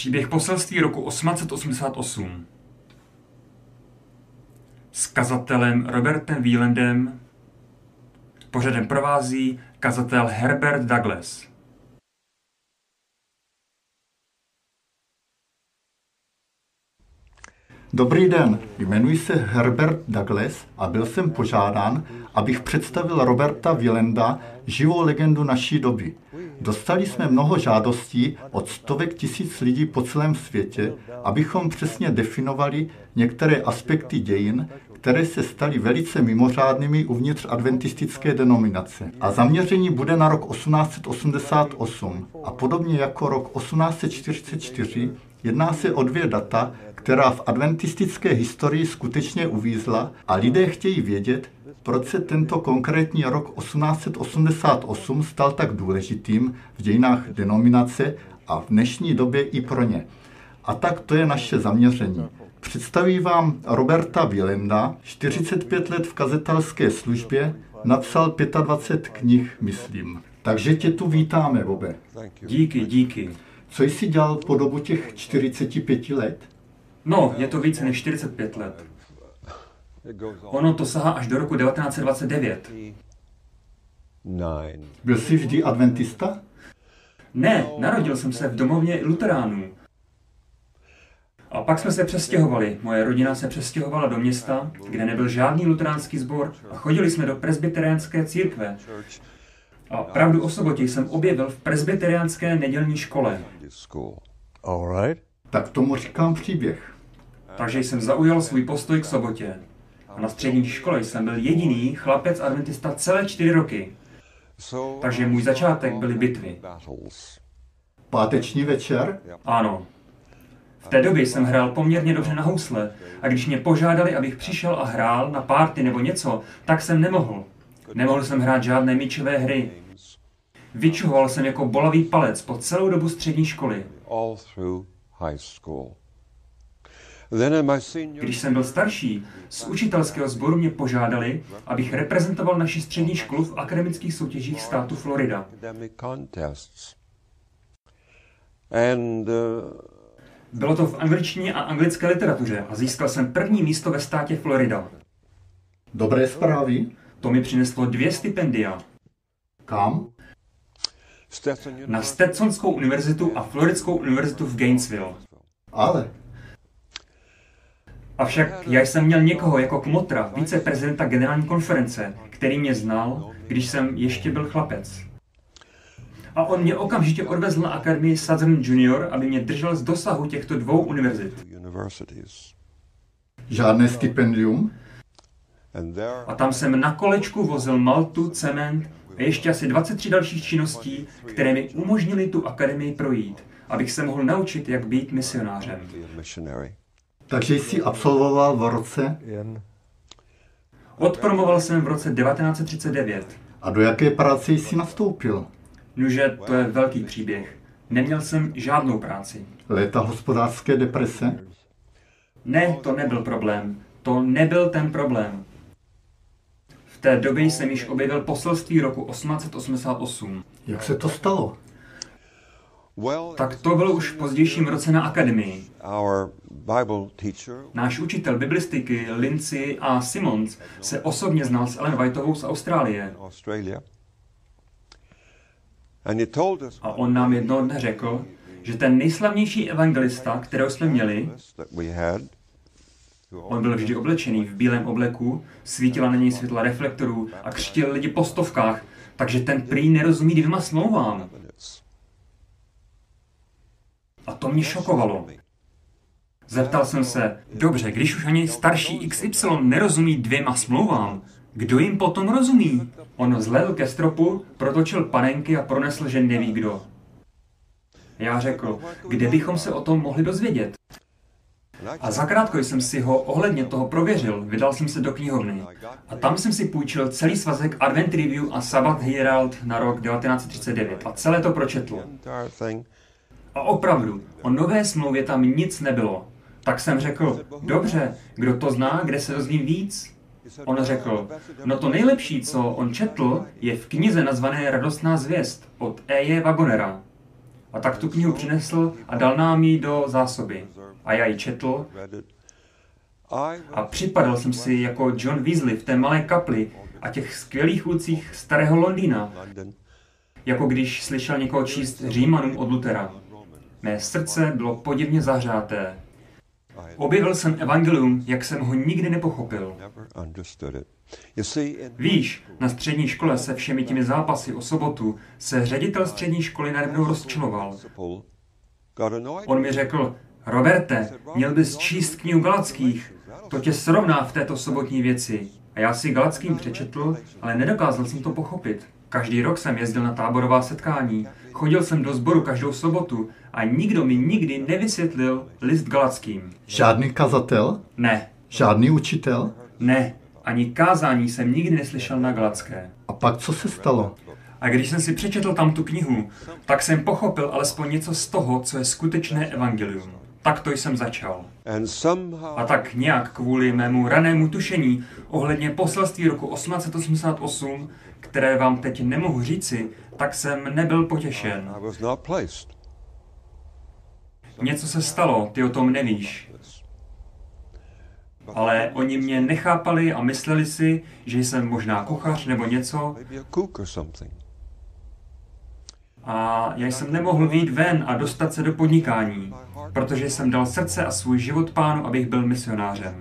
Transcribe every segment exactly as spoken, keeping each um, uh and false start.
Příběh poselství roku osmnáct set osmdesát osm. S kazatelem Robertem Wielandem pořadem provází kazatel Herbert Douglas. Dobrý den, jmenuji se Herbert Douglas a byl jsem požádán, abych představil Roberta Wielanda, živou legendu naší doby. Dostali jsme mnoho žádostí od stovek tisíc lidí po celém světě, abychom přesně definovali některé aspekty dějin, které se staly velice mimořádnými uvnitř adventistické denominace. A zaměření bude na rok osmnáct set osmdesát osm. A podobně jako rok osmnáct set čtyřicet čtyři, jedná se o dvě data, která v adventistické historii skutečně uvízla a lidé chtějí vědět, proč se tento konkrétní rok osmnáct set osmdesát osm stal tak důležitým v dějinách denominace a v dnešní době i pro ně. A tak to je naše zaměření. Představí vám Roberta Wielanda, čtyřicet pět let v kazatelské službě, napsal dvacet pět knih, myslím. Takže tě tu vítáme, Bobe. Díky, díky. Co jsi dělal po dobu těch čtyřiceti pěti let? No, je to více než čtyřicet pět let. Ono to sahá až do roku devatenáct set dvacet devět. Byl jsi vždy adventista? Ne, narodil jsem se v domovně luteránů. A pak jsme se přestěhovali. Moje rodina se přestěhovala do města, kde nebyl žádný luteránský sbor a chodili jsme do presbyteriánské církve. A pravdu o sobotě jsem objevil v presbyteriánské nedělní škole. Tak tomu říkám příběh. Takže jsem zaujal svůj postoj k sobotě. A na střední škole jsem byl jediný chlapec adventista celé čtyři roky. Takže můj začátek byly bitvy. Páteční večer? Ano. V té době jsem hrál poměrně dobře na housle a když mě požádali, abych přišel a hrál na párty nebo něco, tak jsem nemohl. Nemohl jsem hrát žádné míčové hry. Vyčuhoval jsem jako bolavý palec po celou dobu střední školy. Když jsem byl starší, z učitelského sboru mě požádali, abych reprezentoval naši střední školu v akademických soutěžích státu Florida. Bylo to v angličtině a anglické literatuře a získal jsem první místo ve státě Florida. Dobré zprávy? To mi přineslo dvě stipendia. Kam? Na Stetsonskou univerzitu a Floridskou univerzitu v Gainesville. Ale... Avšak já jsem měl někoho jako kmotra, viceprezidenta generální konference, který mě znal, když jsem ještě byl chlapec. A on mě okamžitě odvezl na akademii Southern Junior, aby mě držel z dosahu těchto dvou univerzit. Žádné stipendium? A tam jsem na kolečku vozil maltu, cement a ještě asi dvacet tři dalších činností, které mi umožnily tu akademii projít, abych se mohl naučit, jak být misionářem. Takže jsi absolvoval v roce? Odpromoval jsem v roce devatenáct set třicet devět. A do jaké práce jsi nastoupil? Nuže, to je velký příběh. Neměl jsem žádnou práci. Léta hospodářské deprese? Ne, to nebyl problém. To nebyl ten problém. V té době jsem již objevil poselství roku osmnáct set osmdesát osm. Jak se to stalo? Tak to bylo už v pozdějším roce na akademii. Náš učitel biblistiky Lindsay a Simons se osobně znal s Ellen Whiteovou z Austrálie. A on nám jednoho dne řekl, že ten nejslavnější evangelista, kterého jsme měli, on byl vždy oblečený v bílém obleku, svítila na něj světla reflektorů a křtil lidi po stovkách, takže ten prý nerozumí dvěma smlouvám. A to mě šokovalo. Zeptal jsem se, dobře, když už ani starší X Y nerozumí dvěma smlouvám, kdo jim potom rozumí? On zhlédl ke stropu, protočil panenky a pronesl, že neví kdo. Já řekl, kde bychom se o tom mohli dozvědět? A zakrátko jsem si ho ohledně toho prověřil, vydal jsem se do knihovny. A tam jsem si půjčil celý svazek Advent Review a Sabbath Herald na rok devatenáct set třicet devět a celé to pročetl. A opravdu, o nové smlouvě tam nic nebylo. Tak jsem řekl, dobře, kdo to zná, kde se dozvím víc? On řekl, no to nejlepší, co on četl, je v knize nazvané Radostná zvěst od E J Wagonera. A tak tu knihu přinesl a dal nám ji do zásoby. A já ji četl a připadal jsem si jako John Weasley v té malé kapli a těch skvělých ulicích starého Londýna, jako když slyšel někoho číst Římanům od Luthera. Mé srdce bylo podivně zahřáté. Objevil jsem evangelium, jak jsem ho nikdy nepochopil. Víš, na střední škole se všemi těmi zápasy o sobotu se ředitel střední školy najednou rozčiloval. On mi řekl, Roberte, měl bys číst knihu Galackých, to tě srovná v této sobotní věci. A já si Galackým přečetl, ale nedokázal jsem to pochopit. Každý rok jsem jezdil na táborová setkání, chodil jsem do sboru každou sobotu a nikdo mi nikdy nevysvětlil list Galackým. Žádný kazatel? Ne. Žádný učitel? Ne. Ani kázání jsem nikdy neslyšel na Galacké. A pak co se stalo? A když jsem si přečetl tam tu knihu, tak jsem pochopil alespoň něco z toho, co je skutečné evangelium. Tak to jsem začal. A tak nějak kvůli mému ranému tušení ohledně poselství roku osmnáct set osmdesát osm, které vám teď nemohu říci, tak jsem nebyl potěšen. Něco se stalo, ty o tom nevíš. Ale oni mě nechápali a mysleli si, že jsem možná kuchař nebo něco. A já jsem nemohl vyjít ven a dostat se do podnikání, protože jsem dal srdce a svůj život Pánu, abych byl misionářem.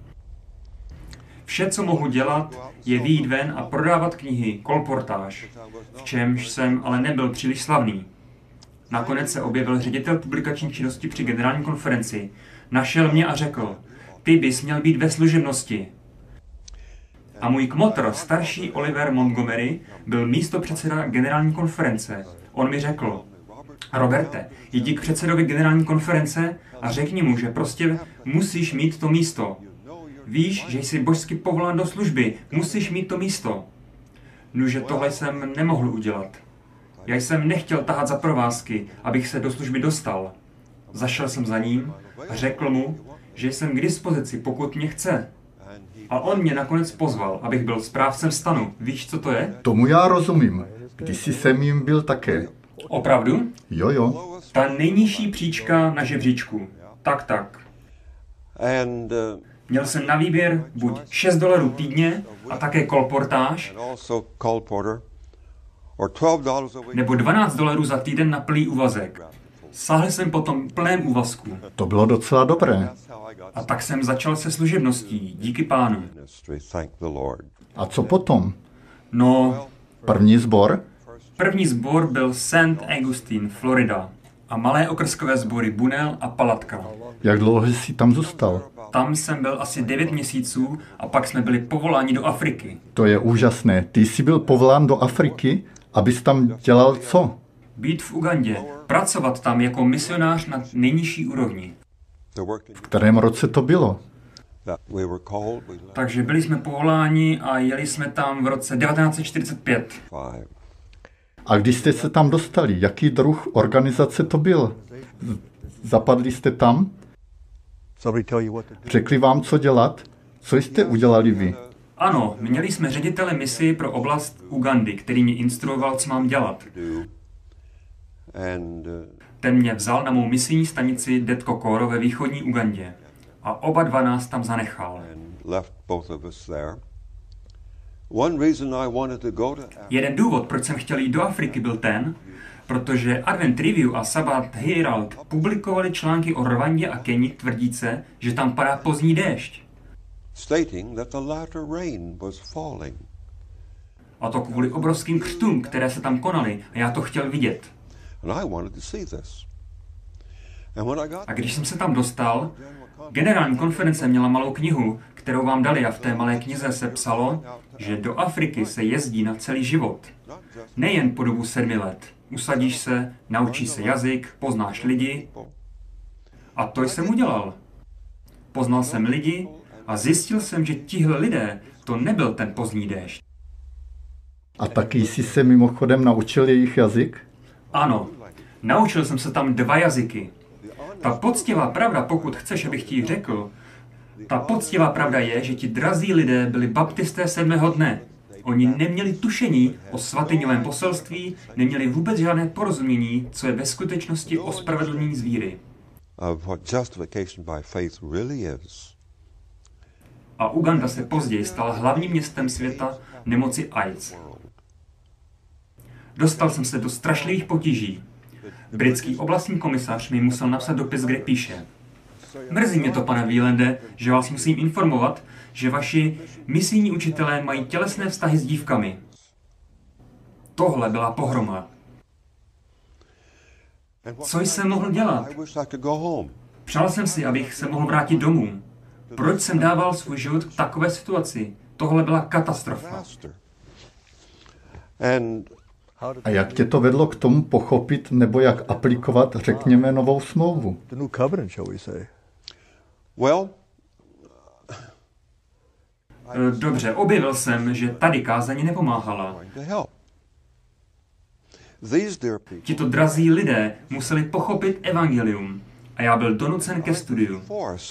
Vše, co mohu dělat, je vyjít ven a prodávat knihy, kolportáž, v čemž jsem ale nebyl příliš slavný. Nakonec se objevil ředitel publikační činnosti při generální konferenci, našel mě a řekl, ty bys měl být ve služebnosti. A můj kmotr, starší Oliver Montgomery, byl místopředseda generální konference. On mi řekl, Roberte, jdi k předsedovi generální konference a řekni mu, že prostě musíš mít to místo. Víš, že jsi božsky povolán do služby, musíš mít to místo. Nuže tohle jsem nemohl udělat. Já jsem nechtěl tahat za provázky, abych se do služby dostal. Zašel jsem za ním a řekl mu, že jsem k dispozici, pokud mě chce. A on mě nakonec pozval, abych byl správcem stanu. Víš, co to je? Tomu já rozumím. Kdysi jsem jim byl také. Opravdu? Jo, jo. Ta nejnižší příčka na žebříčku. Tak, tak. Měl jsem na výběr buď šest dolarů týdně a také kolportáž, nebo dvanáct dolarů za týden na plný úvazek. Sáhl jsem po tom plném úvazku. To bylo docela dobré. A tak jsem začal se služebností, díky Pánu. A co potom? No, první sbor? První sbor byl Saint Augustine, Florida. A malé okrskové sbory Bunnell a Palatka. Jak dlouho jsi tam zůstal? Tam jsem byl asi devět měsíců a pak jsme byli povoláni do Afriky. To je úžasné. Ty jsi byl povolán do Afriky, abys tam dělal co? Být v Ugandě, pracovat tam jako misionář na nejnižší úrovni. V kterém roce to bylo? Takže byli jsme povoláni a jeli jsme tam v roce devatenáct set čtyřicet pět. A když jste se tam dostali, jaký druh organizace to byl? Zapadli jste tam? Řekli vám, co dělat? Co jste udělali vy? Ano, měli jsme ředitele misi pro oblast Ugandy, který mě instruoval, co mám dělat. Ten mě vzal na mou misijní stanici Detkokoro ve východní Ugandě. A oba dva nás tam zanechal. Jeden důvod, proč jsem chtěl jít do Afriky, byl ten, protože Advent Review a Sabbath Herald publikovali články o Rwandě a Keni tvrdíce, že tam padá pozdní déšť. A to kvůli obrovským křtům, které se tam konaly, a já to chtěl vidět. A když jsem se tam dostal, generální konference měla malou knihu, kterou vám dali, a v té malé knize se psalo, že do Afriky se jezdí na celý život. Nejen po dobu sedmi let. Usadíš se, naučíš se jazyk, poznáš lidi. A to jsem udělal. Poznal jsem lidi a zjistil jsem, že tihle lidé, to nebyl ten pozdní déšť. A taky jsi se mimochodem naučil jejich jazyk? Ano, naučil jsem se tam dva jazyky. Ta poctivá pravda, pokud chceš, abych ti ji řekl, ta poctivá pravda je, že ti drazí lidé byli baptisté sedmého dne. Oni neměli tušení o svatyňovém poselství, neměli vůbec žádné porozumění, co je ve skutečnosti ospravedlnění z víry. A Uganda se později stala hlavním městem světa nemoci AIDS. Dostal jsem se do strašlivých potíží. Britský oblastní komisař mi musel napsat dopis, kde píše: Mrzí mě to, pane Wielande, že vás musím informovat, že vaši misijní učitelé mají tělesné vztahy s dívkami. Tohle byla pohroma. Co jsem mohl dělat? Přál jsem si, abych se mohl vrátit domů. Proč jsem dával svůj život k takové situaci? Tohle byla katastrofa. A jak tě to vedlo k tomu pochopit, nebo jak aplikovat, řekněme, novou smlouvu? Dobře, objevil jsem, že tady kázání nepomáhala. Tito drazí lidé museli pochopit evangelium a já byl donucen ke studiu.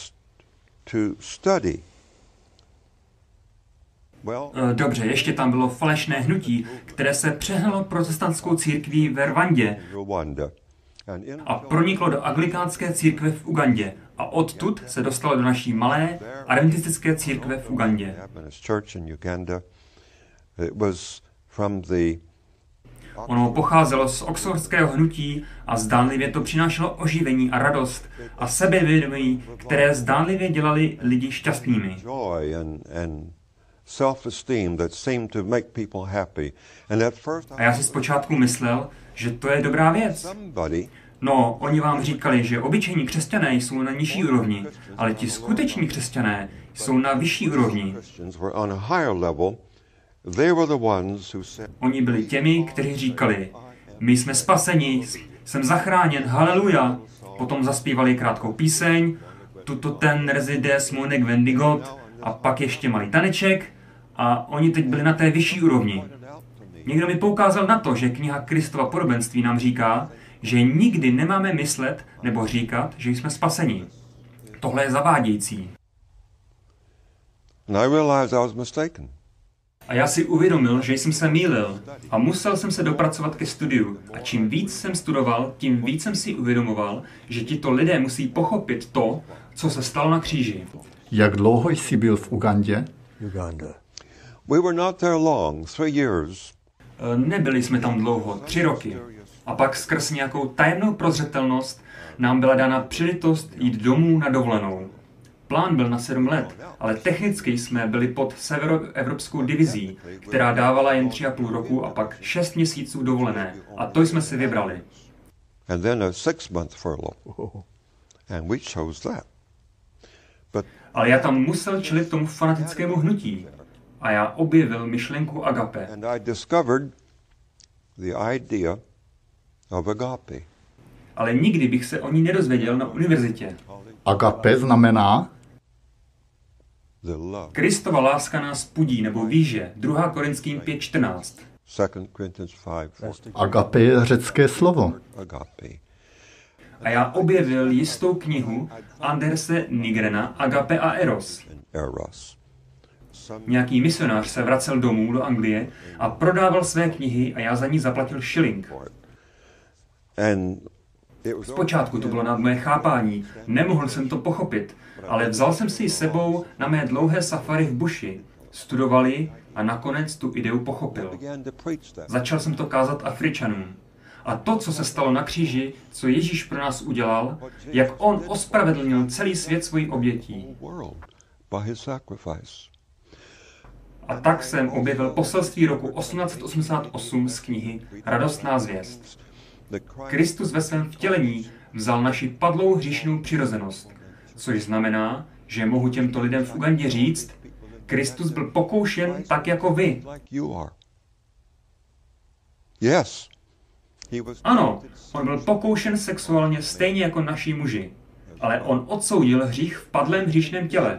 Dobře, ještě tam bylo falešné hnutí, které se přehnalo protestantskou církví ve Rwandě a proniklo do anglikánské církve v Ugandě a odtud se dostalo do naší malé adventistické církve v Ugandě. Ono pocházelo z oxfordského hnutí a zdánlivě to přinášelo oživení a radost a sebevědomí, které zdánlivě dělali lidi šťastnými. A já si zpočátku myslel, že to je dobrá věc. No, oni vám říkali, že obyčejní křesťané jsou na nižší úrovni, ale ti skuteční křesťané jsou na vyšší úrovni. Oni byli těmi, kteří říkali: my jsme spaseni, jsem zachráněn, haleluja. Potom zaspívali krátkou píseň, tuto ten rezides monek vendigot a pak ještě malý taneček a oni teď byli na té vyšší úrovni. Někdo mi poukázal na to, že kniha Kristova podobenství nám říká, že nikdy nemáme myslet nebo říkat, že jsme spaseni. Tohle je zavádějící. A já si uvědomil, že jsem se mýlil a musel jsem se dopracovat ke studiu. A čím víc jsem studoval, tím víc jsem si uvědomoval, že tito lidé musí pochopit to, co se stalo na kříži. Jak dlouho jsi byl v Ugandě? Nebyli jsme tam dlouho, tři roky. A pak skrz nějakou tajemnou prozřetelnost nám byla dána příležitost jít domů na dovolenou. Plán byl na sedm let, ale technicky jsme byli pod severoevropskou divizí, která dávala jen tři a půl roku a pak šest měsíců dovolené. A to jsme si vybrali. Ale já tam musel čelit tomu fanatickému hnutí. A já objevil myšlenku agape. Ale nikdy bych se o ní nedozvěděl na univerzitě. Agape znamená? Kristova láska nás pudí nebo víže. druhá Korinským pět čtrnáct. Agape je řecké slovo. A já objevil jistou knihu Anderse Nigrena Agape a Eros. Nějaký misionář se vracel domů do Anglie a prodával své knihy a já za ní zaplatil šilink. Zpočátku to bylo nad moje chápání, nemohl jsem to pochopit, ale vzal jsem si ji sebou na mé dlouhé safari v buši, studoval ji a nakonec tu ideu pochopil. Začal jsem to kázat Afričanům. A to, co se stalo na kříži, co Ježíš pro nás udělal, jak on ospravedlnil celý svět svojí obětí. A tak jsem objevil poselství roku osmnáct osmdesát osm z knihy Radostná zvěst. Kristus ve svém vtělení vzal naši padlou hříšnou přirozenost, což znamená, že mohu těmto lidem v Ugandě říct, Kristus byl pokoušen tak jako vy. Ano, on byl pokoušen sexuálně stejně jako naši muži, ale on odsoudil hřích v padlém hříšném těle.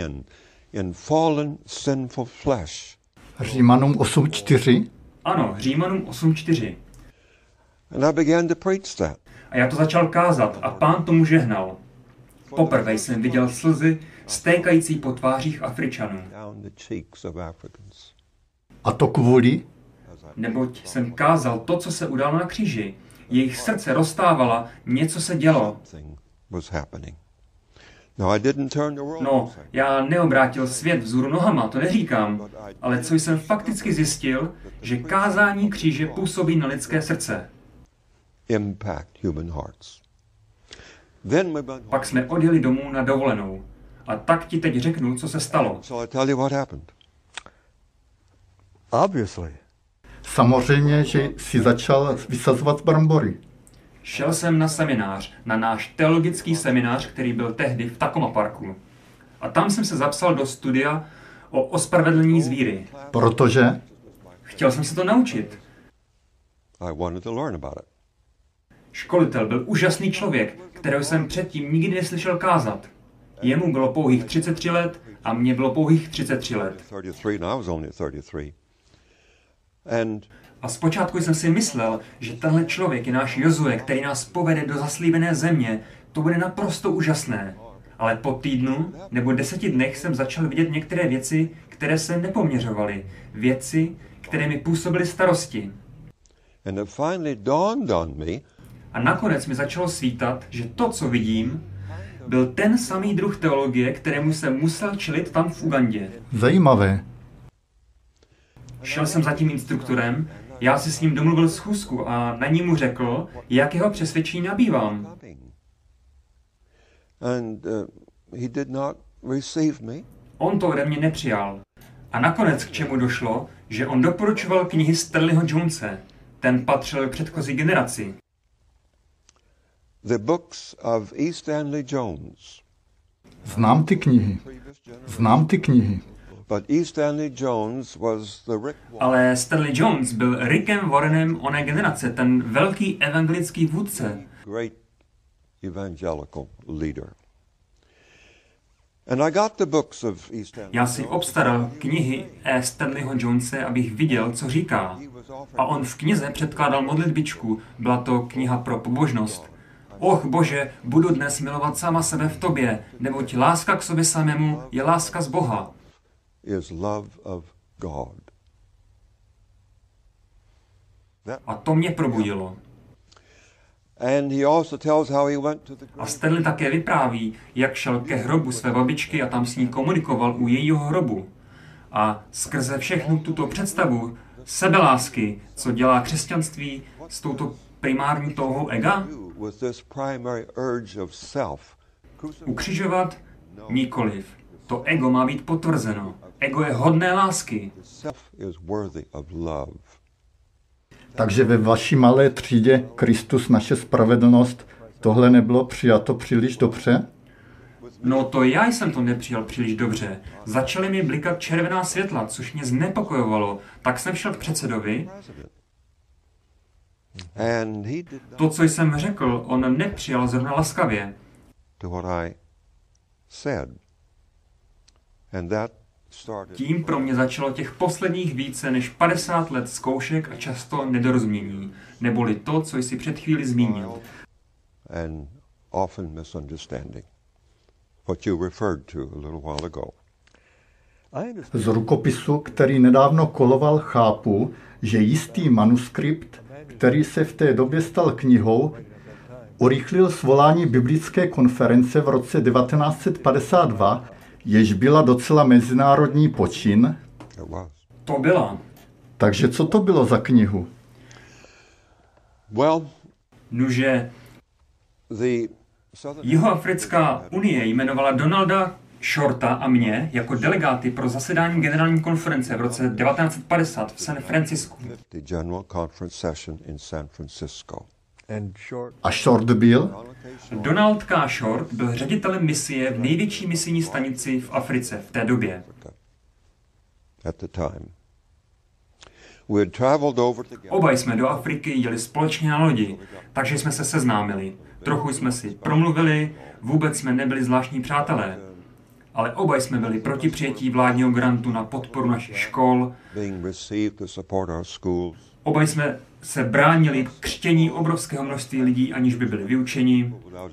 Římanům osm čtyři? Ano, Římanům osm čtyři. A já to začal kázat a Pán tomu žehnal. Poprvé jsem viděl slzy stékající po tvářích Afričanů. A to kvůli? Neboť jsem kázal to, co se událo na kříži. Jejich srdce roztávala, něco se dělo. No, já neobrátil svět vzhůru nohama, to neříkám, ale co jsem fakticky zjistil, že kázání kříže působí na lidské srdce. Pak jsme odjeli domů na dovolenou. A tak ti teď řeknu, co se stalo. Samozřejmě, že si začal vysazovat brambory. Šel jsem na seminář, na náš teologický seminář, který byl tehdy v Takoma parku. A tam jsem se zapsal do studia o ospravedlnění z víry. Protože? Chtěl jsem se to naučit. Školitel byl úžasný člověk, kterého jsem předtím nikdy neslyšel kázat. Jemu bylo pouhých třicet tři let a mně bylo pouhých třicet tři let. A zpočátku jsem si myslel, že tenhle člověk je náš Jozue, který nás povede do zaslíbené země. To bude naprosto úžasné. Ale po týdnu nebo deseti dnech jsem začal vidět některé věci, které se nepoměřovaly. Věci, které mi působily starosti. A nakonec mi začalo svítat, že to, co vidím, byl ten samý druh teologie, kterému jsem musel čelit tam v Ugandě. Zajímavé. Šel jsem za tím instruktorem, já si s ním domluvil schůzku a na ní mu řekl, jakého přesvědčení nabývám. On to ode mě nepřijal. A nakonec k čemu došlo, že on doporučoval knihy Stanleyho Jonese. Ten patřil k předchozí generaci. The books of E. Stanley Jones. Znám ty knihy. Znám ty knihy. But E. Stanley Jones was the Rick Ale Stanley Jones byl Rickem Warrenem oné generace, ten velký evangelický vůdce. Great evangelical leader. And I got the books of E. Stanley. Já si obstaral knihy E. Stanleyho Jonese, abych viděl, co říká. A on v knize předkládal modlitbičku. Byla to kniha pro pobožnost. Och Bože, budu dnes milovat sama sebe v tobě, neboť láska k sobě samému je láska z Boha. Is love of God. A to mě probudilo. And he also tells how he went to the A Stanley také vypráví, jak šel ke hrobu své babičky a tam s ní komunikoval u jejího hrobu. A skrze všechnu tuto představu sebelásky, co dělá křesťanství s touto primární touhou ega, ukřižovat nikoliv. To ego má být potvrzeno. Ego je hodné lásky. Takže ve vaší malé třídě Kristus naše spravedlnost tohle nebylo přijato příliš dobře? No to já jsem to nepřijal příliš dobře. Začaly mi blikat červená světla, což mě znepokojovalo. Tak jsem šel k předsedovi. To, co jsem řekl, on nepřijal zrovna laskavě. Tím pro mě začalo těch posledních více než padesát let zkoušek a často nedorozumění, neboli to, co jsi před chvíli zmínil. Z rukopisu, který nedávno koloval, chápu, že jistý manuskript, který se v té době stal knihou, urychlil svolání biblické konference v roce devatenáct set padesát dva, jež byla docela mezinárodní počin. To byla. Takže co to bylo za knihu? Nuže, Jihoafrická unie jmenovala Donalda Shorta a mě jako delegáty pro zasedání generální konference v roce devatenáct set padesát v San Francisku. A Short byl? Donald K. Short byl ředitelem misie v největší misijní stanici v Africe v té době. Oba jsme do Afriky jeli společně na lodi, takže jsme se seznámili. Trochu jsme si promluvili, vůbec jsme nebyli zvláštní přátelé. Ale oba jsme byli proti přijetí vládního grantu na podporu našich škol. Oba jsme se bránili křtění obrovského množství lidí, aniž by byli vyučeni.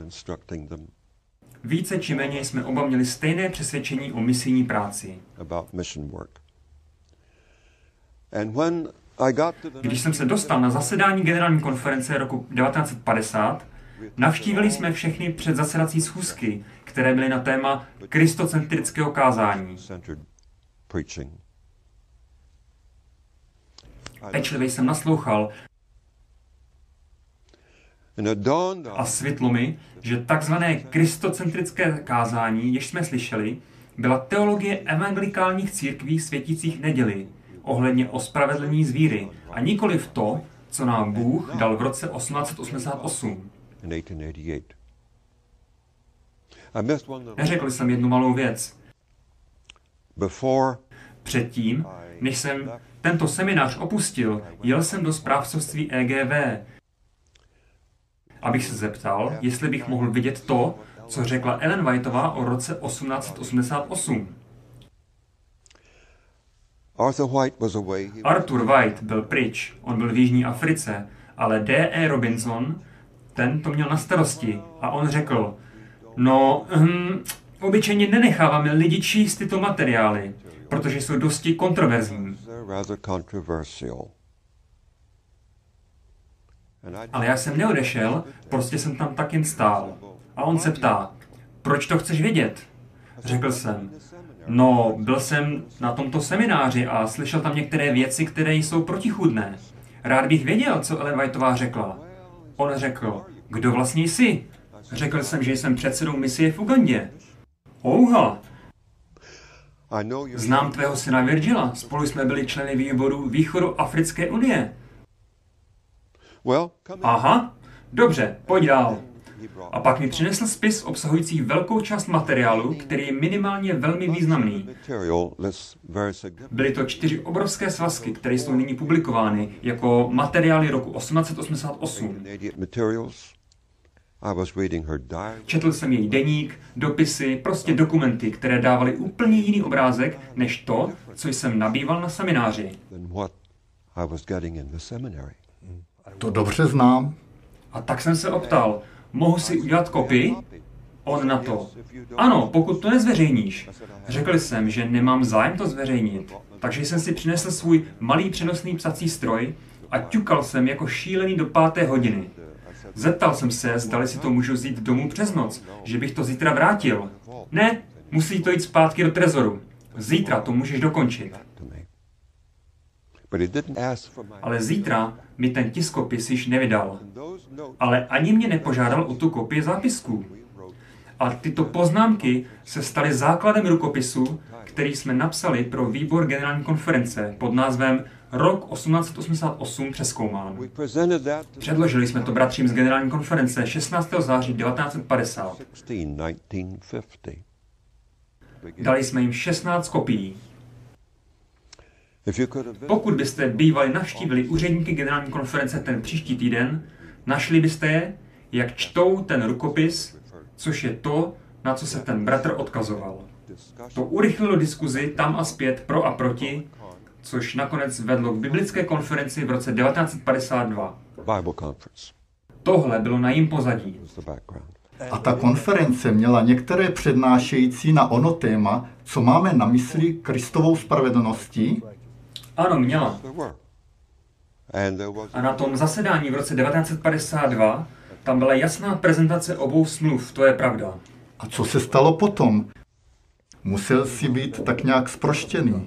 Více či méně jsme oba měli stejné přesvědčení o misijní práci. Když jsem se dostal na zasedání generální konference roku devatenáct set padesát, navštívili jsme všechny předzasedací schůzky, které byly na téma kristocentrického kázání. Pečlivě jsem naslouchal a světlo mi, že takzvané kristocentrické kázání, jež jsme slyšeli, byla teologie evangelikálních církví světících neděli ohledně ospravedlnění z víry a nikoliv to, co nám Bůh dal v roce osmnáct set osmdesát osm. Neřekl jsem jednu malou věc. Předtím, než jsem tento seminář opustil, jel jsem do správcovství E G V, abych se zeptal, jestli bych mohl vidět to, co řekla Ellen Whiteová o roce osmnáct set osmdesát osm. Arthur White byl pryč, on byl v Jižní Africe, ale D E Robinson, ten to měl na starosti a on řekl, no, hm, obyčejně nenecháváme lidi číst tyto materiály, protože jsou dosti kontroverzní. Ale já jsem neodešel, prostě jsem tam tak jen stál. A on se ptá, proč to chceš vědět? Řekl jsem, no, byl jsem na tomto semináři a slyšel tam některé věci, které jsou protichůdné. Rád bych věděl, co Ellen Whiteová řekla. On řekl, kdo vlastně jsi? Řekl jsem, že jsem předsedou misie v Ugandě. Ouha! Znám tvého syna Virgila, spolu jsme byli členy výboru Východoafrické unie. Aha, dobře, pojď dál. A pak mi přinesl spis obsahující velkou část materiálu, který je minimálně velmi významný. Byly to čtyři obrovské svazky, které jsou nyní publikovány jako materiály roku osmnáct set osmdesát osm. Četl jsem její deník, dopisy, prostě dokumenty, které dávaly úplně jiný obrázek, než to, co jsem nabýval na semináři. To dobře znám. A tak jsem se optal, mohu si udělat kopii? On na to. Ano, pokud to nezveřejníš. Řekl jsem, že nemám zájem to zveřejnit. Takže jsem si přinesl svůj malý přenosný psací stroj a ťukal jsem jako šílený do páté hodiny. Zeptal jsem se, zdali si to můžu vzít domů přes noc, že bych to zítra vrátil. Ne, musí to jít zpátky do trezoru. Zítra to můžeš dokončit. Ale zítra mi ten tiskopis již nevydal. Ale ani mě nepožádal o tu kopii zápisků. A tyto poznámky se staly základem rukopisu, který jsme napsali pro výbor generální konference pod názvem Rok osmnáct set osmdesát osm přezkoumán. Předložili jsme to bratřím z generální konference šestnáctého září devatenáct set padesát. Dali jsme jim šestnáct kopií. Pokud byste bývali navštívili úředníky generální konference ten příští týden, našli byste je, jak čtou ten rukopis, což je to, na co se ten bratr odkazoval. To urychlilo diskuzi tam a zpět pro a proti, což nakonec vedlo k biblické konferenci v roce devatenáct set padesát dva. Tohle bylo na jím pozadí. A ta konference měla některé přednášející na ono téma, co máme na mysli Kristovou spravedlností? Ano, měla. A na tom zasedání v roce devatenáct set padesát dva tam byla jasná prezentace obou smluv, to je pravda. A co se stalo potom? Musel si být tak nějak zproštěný.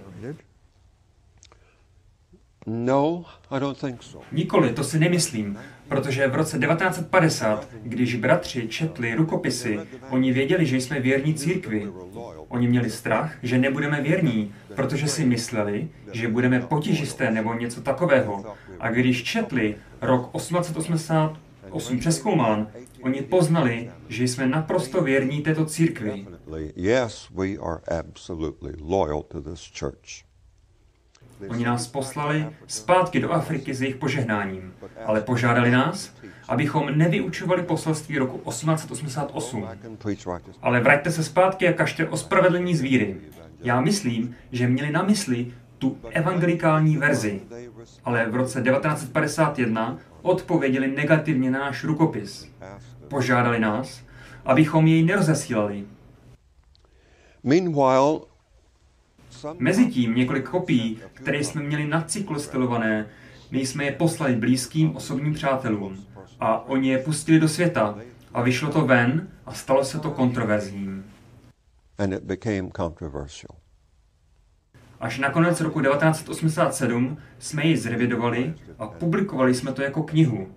No, I don't think so. Nikoli, to si nemyslím, protože v roce devatenáct set padesát, když bratři četli rukopisy, oni věděli, že jsme věrní církvi. Oni měli strach, že nebudeme věrní, protože si mysleli, že budeme potížisté nebo něco takového. A když četli rok osmnáct set osmdesát osm přezkoumán, oni poznali, že jsme naprosto věrní této církvi. Yes, we are absolutely loyal to this church. Oni nás poslali zpátky do Afriky s jejich požehnáním, ale požádali nás, abychom nevyučovali poselství roku osmnáct set osmdesát osm. Ale vraťte se zpátky a kažte ospravedlnění z víry. Já myslím, že měli na mysli tu evangelikální verzi, ale v roce devatenáct set padesát jedna odpověděli negativně na náš rukopis. Požádali nás, abychom jej nerozesílali. Meanwhile, Mezitím několik kopií, které jsme měli na cyklu stylované, my jsme je poslali blízkým osobním přátelům a oni je pustili do světa a vyšlo to ven a stalo se to kontroverzním. And it became controversial. Až na konec roku devatenáct set osmdesát sedm jsme ji zrevidovali a publikovali jsme to jako knihu.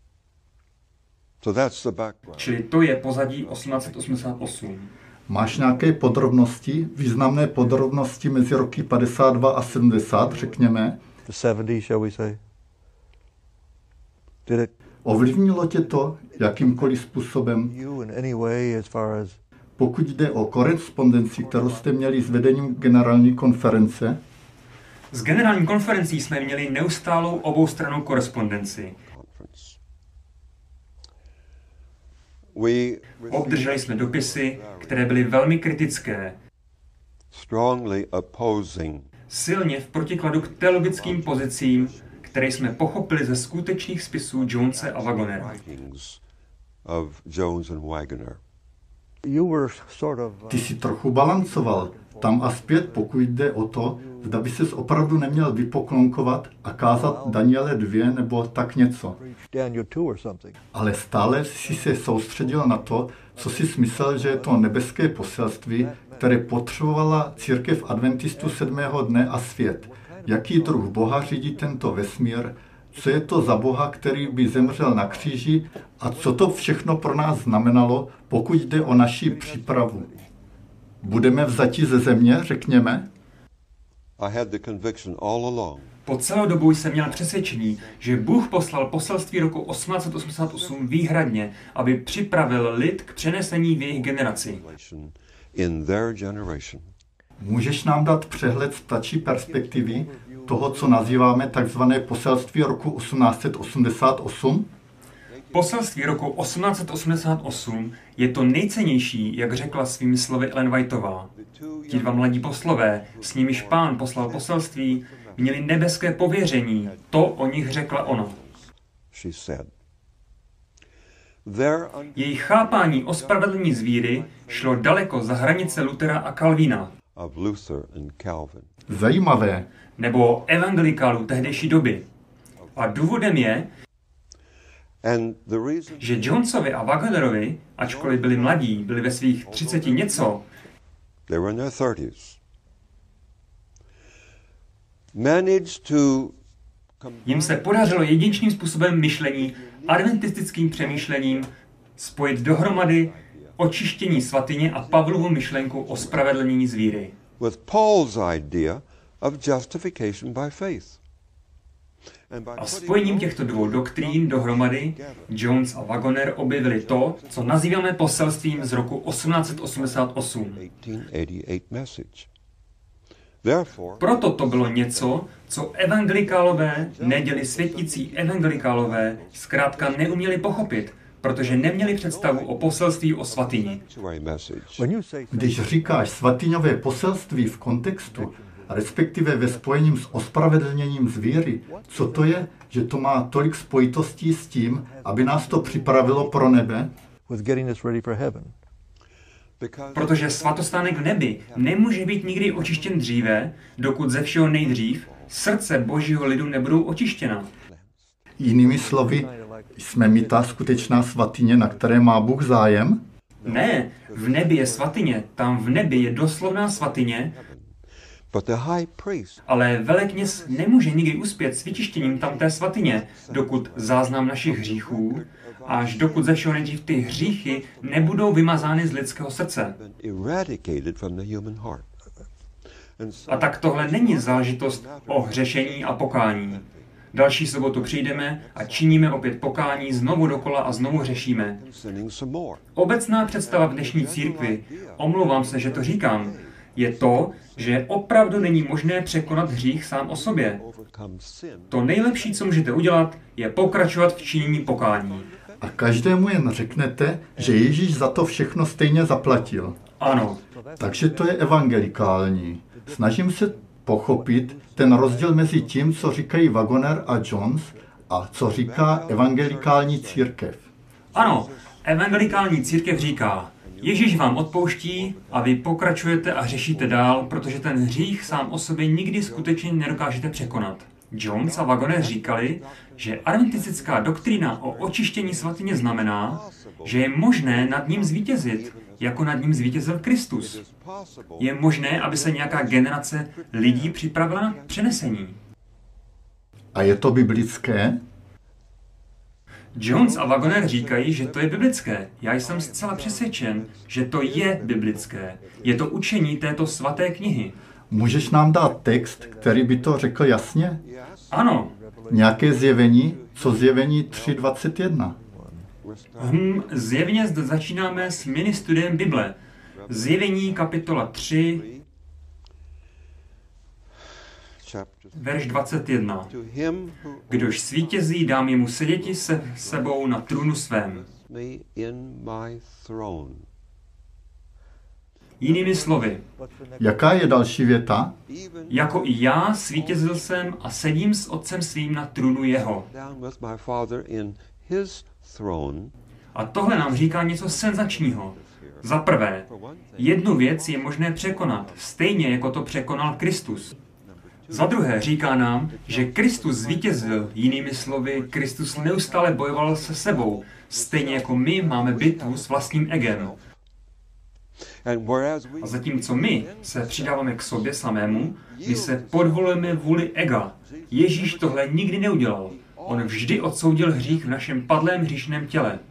So that's the background. Čili to je pozadí osmnáct set osmdesát osm. Máš nějaké podrobnosti, významné podrobnosti mezi roky padesát dva a sedmdesát, řekněme? The seventies, shall we say? Did it Ovlivnilo tě to jakýmkoliv způsobem? you in any way as far as Pokud jde o korespondenci, kterou jste měli s vedením generální konference, Z generální konferencí jsme měli neustálou oboustrannou korespondenci. Conference. We Obdrželi jsme dopisy, které byly velmi kritické, strongly opposing silně v protikladu k teologickým pozicím, které jsme pochopili ze skutečných spisů Jonese a Wagonera. writings of Jones and Waggoner. you were sort of uh, ty si trochu balancoval tam a zpět, pokud jde o to, zda by ses opravdu neměl vypoklonkovat a kázat Daniele dva nebo tak něco. Daniel two or something. Ale stále si se soustředil na to, co si smyslel, že je to nebeské poselství, které potřebovala církev adventistů sedmého dne a svět. Jaký druh Boha řídí tento vesmír, co je to za Boha, který by zemřel na kříži a co to všechno pro nás znamenalo, pokud jde o naši přípravu. Budeme vzati ze země, řekněme? I had the conviction all along Po celou dobu jsem měl přesvědčení, že Bůh poslal poselství roku osmnáct set osmdesát osm výhradně, aby připravil lid k přenesení v jejich generaci. in their generation. Můžeš nám dát přehled z ptačí perspektivy toho, co nazýváme takzvané poselství roku osmnáct set osmdesát osm? Poselství roku osmnáct set osmdesát osm je to nejcennější, jak řekla svými slovy Ellen Whiteová. Ti dva mladí poslové, s nimiž Pán poslal poselství, měli nebeské pověření. To o nich řekla ona. She said. Their Jejich chápání ospravedlnění z víry šlo daleko za hranice Luthera a Calvina, of Luther and Calvin. Zajímavé. nebo evangelikálů tehdejší doby. A důvodem je, And the reason že Jonesovi a Waggonerovi, ačkoliv byli mladí, byli ve svých třiceti něco, they were in their thirties, managed to jim se podařilo jedinečným způsobem myšlení, adventistickým přemýšlením, spojit dohromady očištění svatyně a Pavlovu myšlenku o spravedlnění z víry. with Paul's idea of justification by faith. And by A putting spojením těchto dvou doktrín dohromady Jones a Waggoner objevili to, co nazýváme poselstvím z roku osmnáct set osmdesát osm. eighteen eighty-eight message. Therefore, Proto to bylo něco, co evangelikálové, neděli světící evangelikálové, zkrátka neuměli pochopit, protože neměli představu o poselství o svatyni. sanctuary message When you say Když říkáš svatyňové poselství v kontextu, respektive ve spojením s ospravedlněním z víry, co to je, že to má tolik spojitostí s tím, aby nás to připravilo pro nebe? with getting us ready for heaven, because Protože svatostánek v nebi nemůže být nikdy očištěn dříve, dokud ze všeho nejdřív srdce božího lidu nebudou očištěna. Jinými slovy, jsme my ta skutečná svatyně, na které má Bůh zájem? Ne, v nebi je svatyně, tam v nebi je doslovná svatyně, but the high priest ale velekněz nemůže nikdy uspět s vyčištěním tamté svatyně, dokud záznam našich hříchů, až dokud ze všeho nejdřív ty hříchy nebudou vymazány z lidského srdce. been eradicated from the human heart. And so A tak tohle není záležitost o hřešení a pokání. Další sobotu přijdeme a činíme opět pokání znovu dokola a znovu hřešíme. sinning some more. Obecná představa v dnešní církvi, omlouvám se, že to říkám, je to, že opravdu není možné překonat hřích sám o sobě. Overcome sin. To nejlepší, co můžete udělat, je pokračovat v činění pokání. A každému jen řeknete, že Ježíš za to všechno stejně zaplatil. Ano, Takže to je evangelikální. Snažím se pochopit ten rozdíl mezi tím, co říkají Waggoner a Jones a co říká evangelikální církev. ano, evangelikální církev říká, Ježíš vám odpouští a vy pokračujete a řešíte dál, protože ten hřích sám o sobě nikdy skutečně nedokážete překonat. Jones a Waggoner říkali, že adventistická doktrína o očištění svatyně znamená, že je možné nad ním zvítězit, jako nad ním zvítězil Kristus. Je možné, aby se nějaká generace lidí připravila na přenesení. A je to biblické? Jones a Waggoner říkají, že to je biblické. Já jsem zcela přesvědčen, že to je biblické. Je to učení této svaté knihy. Můžeš nám dát text, který by to řekl jasně? Ano. Nějaké zjevení? Co zjevení tři dvacet jedna? Hm, zjevně zde začínáme s ministudiem Bible. Zjevení kapitola tři, verš dvacet jedna. Kdož svítězí, dám jemu seděti se sebou na trůnu svém. Jinými slovy, Jaká je další věta? jako i já svítězil jsem a sedím s otcem svým na trůnu jeho. A tohle nám říká něco senzačního. Za prvé, jednu věc je možné překonat, stejně jako to překonal Kristus. Za druhé říká nám, že Kristus zvítězil, jinými slovy, Kristus neustále bojoval se sebou, stejně jako my máme bitvu s vlastním egem. A zatímco my se přidáváme k sobě samému, my se podvolujeme vůli ega. Ježíš tohle nikdy neudělal. On vždy odsoudil hřích v našem padlém hříšném těle.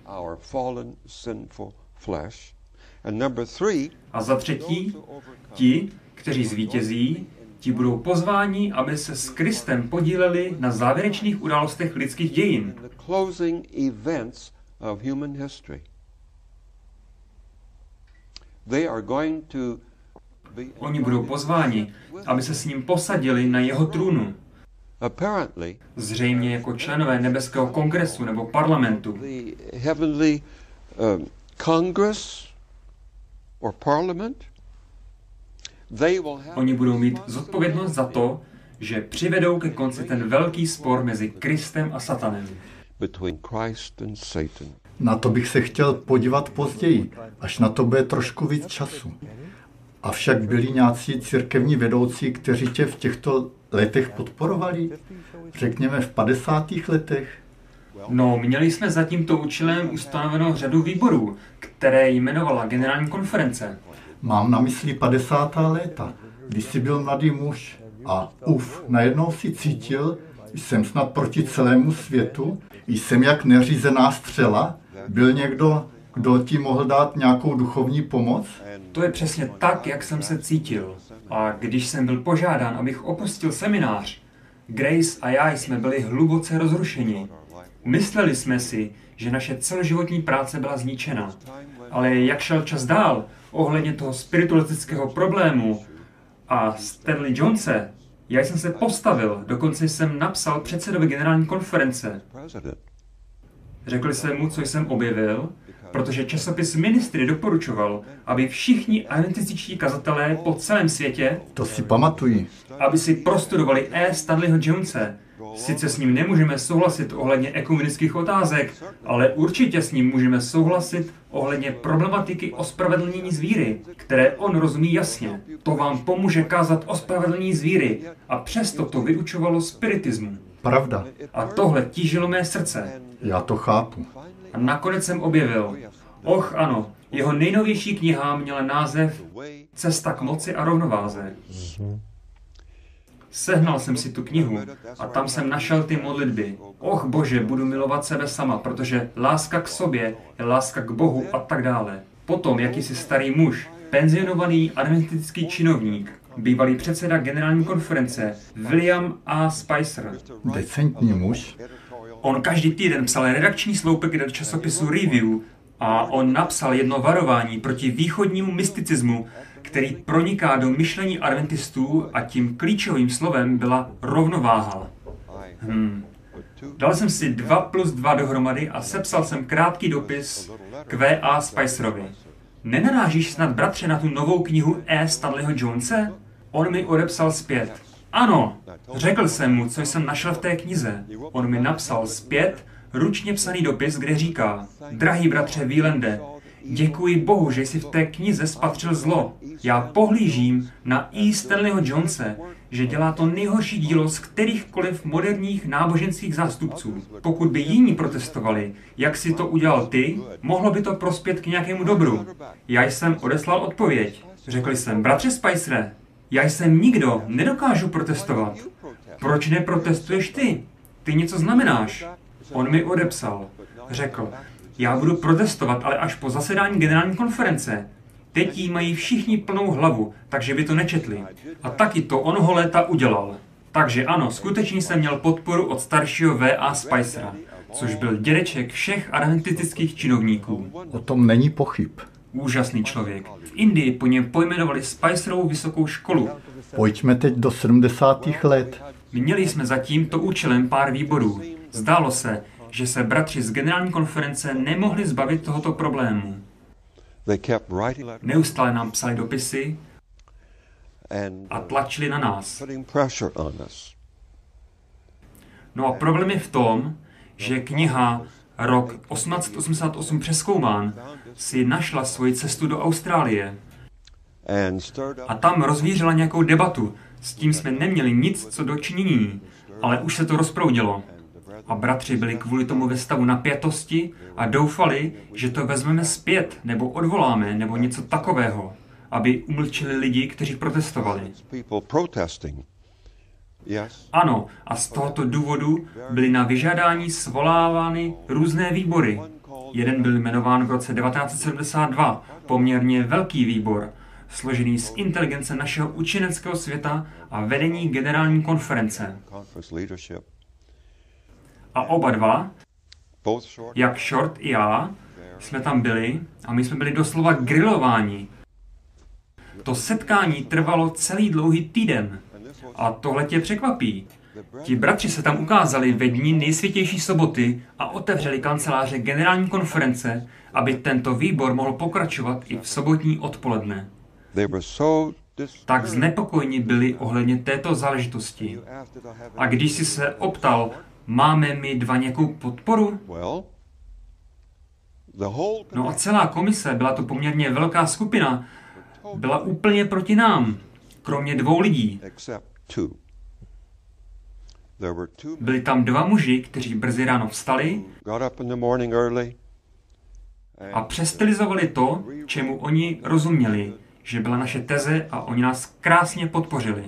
A za třetí, ti, kteří zvítězí, ti budou pozváni, aby se s Kristem podíleli na závěrečných událostech lidských dějin. Oni budou pozváni, aby se s ním posadili na jeho trůnu. Zřejmě jako členové nebeského kongresu nebo parlamentu. Oni budou mít zodpovědnost za to, že přivedou ke konci ten velký spor mezi Kristem a Satanem. Na to bych se chtěl podívat později, až na to bude trošku víc času. Avšak byli nějací církevní vedoucí, kteří tě v těchto letech podporovali? Řekněme v padesátých letech? No, měli jsme za tímto účelem ustanovenou řadu výborů, které jmenovala Generální konference. Mám na mysli padesátá léta, když jsi byl mladý muž a uf, najednou si cítil, jsem snad proti celému světu, jsem jak neřízená střela, byl někdo, kdo ti mohl dát nějakou duchovní pomoc? To je přesně tak, jak jsem se cítil. A když jsem byl požádán, abych opustil seminář, Grace a já jsme byli hluboce rozrušeni. Mysleli jsme si, že naše celoživotní práce byla zničena. Ale jak šel čas dál, ohledně toho spiritualistického problému a Stanley Jonese, já jsem se postavil, dokonce jsem napsal předsedovi generální konference. Řekl jsem mu, co jsem objevil, protože časopis Ministry doporučoval, aby všichni adventističtí kazatelé po celém světě, to si pamatují, aby si prostudovali E. Stanleyho Jonese. Sice s ním nemůžeme souhlasit ohledně ekumenických otázek, ale určitě s ním můžeme souhlasit ohledně problematiky ospravedlnění z víry, které on rozumí jasně. To vám pomůže kázat ospravedlnění z víry a přesto to vyučovalo spiritismu. Pravda. A tohle tížilo mé srdce. Já to chápu. A nakonec jsem objevil, och ano, jeho nejnovější kniha měla název Cesta k moci a rovnováze. Sehnal jsem si tu knihu a tam jsem našel ty modlitby. Och Bože, budu milovat sebe sama, protože láska k sobě je láska k Bohu a tak dále. Potom jakýsi starý muž, penzionovaný adventistický činovník, bývalý předseda generální konference, William A. Spicer. Decentní muž. On každý týden psal redakční sloupek do časopisu Review a on napsal jedno varování proti východnímu mysticismu, který proniká do myšlení adventistů a tím klíčovým slovem byla rovnováha. Hmm. Dal jsem si dva plus dva dohromady a sepsal jsem krátký dopis k V A. Spicerovi. Nenarážíš snad, bratře, na tu novou knihu E. Stanleyho Jonese? On mi odepsal zpět. Ano, řekl jsem mu, co jsem našel v té knize. On mi napsal zpět ručně psaný dopis, kde říká: Drahý bratře Wielande, Děkuji Bohu, že jsi v té knize spatřil zlo. Já pohlížím na E. Stanleyho Jonese, že dělá to nejhorší dílo z kterýchkoliv moderních náboženských zástupců. Pokud by jiní protestovali, jak si to udělal ty, mohlo by to prospět k nějakému dobru. Já jsem odeslal odpověď. Řekl jsem, bratře Spicere, já jsem nikdo, nedokážu protestovat. Proč neprotestuješ ty? Ty něco znamenáš. On mi odepsal. Řekl, já budu protestovat, ale až po zasedání generální konference. Teď jí mají všichni plnou hlavu, takže by to nečetli. A taky to onoho léta udělal. Takže ano, skutečně jsem měl podporu od staršího V A Spicera, což byl dědeček všech adventistických činovníků. O tom není pochyb. Úžasný člověk. V Indii po něm pojmenovali Spicerovou vysokou školu. Pojďme teď do sedmdesátých let. Měli jsme za tímto účelem pár výborů. Zdálo se, že se bratři z generální konference nemohli zbavit tohoto problému. Neustále nám psali dopisy a tlačili na nás. No a problém je v tom, že kniha Rok osmnáct osmdesát osm přezkoumán si našla svoji cestu do Austrálie. A tam rozvířila nějakou debatu. S tím jsme neměli nic co do činění, ale už se to rozproudilo. A bratři byli kvůli tomu ve stavu napjatosti a doufali, že to vezmeme zpět, nebo odvoláme, nebo něco takového, aby umlčili lidi, kteří protestovali. Ano, a z tohoto důvodu byly na vyžádání svolávány různé výbory. Jeden byl jmenován v roce devatenáct set sedmdesát dva, poměrně velký výbor, složený z inteligence našeho učeneckého světa a vedení generální konference. A oba dva, jak Short i já, jsme tam byli a my jsme byli doslova grilováni. To setkání trvalo celý dlouhý týden. A tohle tě překvapí. Ti bratři se tam ukázali ve dní nejsvětější soboty a otevřeli kanceláře generální konference, aby tento výbor mohl pokračovat i v sobotní odpoledne. Tak znepokojeni byli ohledně této záležitosti. A když si se optal, máme my dva nějakou podporu? No a celá komise, byla to poměrně velká skupina, byla úplně proti nám, kromě dvou lidí. Byli tam dva muži, kteří brzy ráno vstali a přestylizovali to, čemu oni rozuměli, že byla naše teze a oni nás krásně podpořili.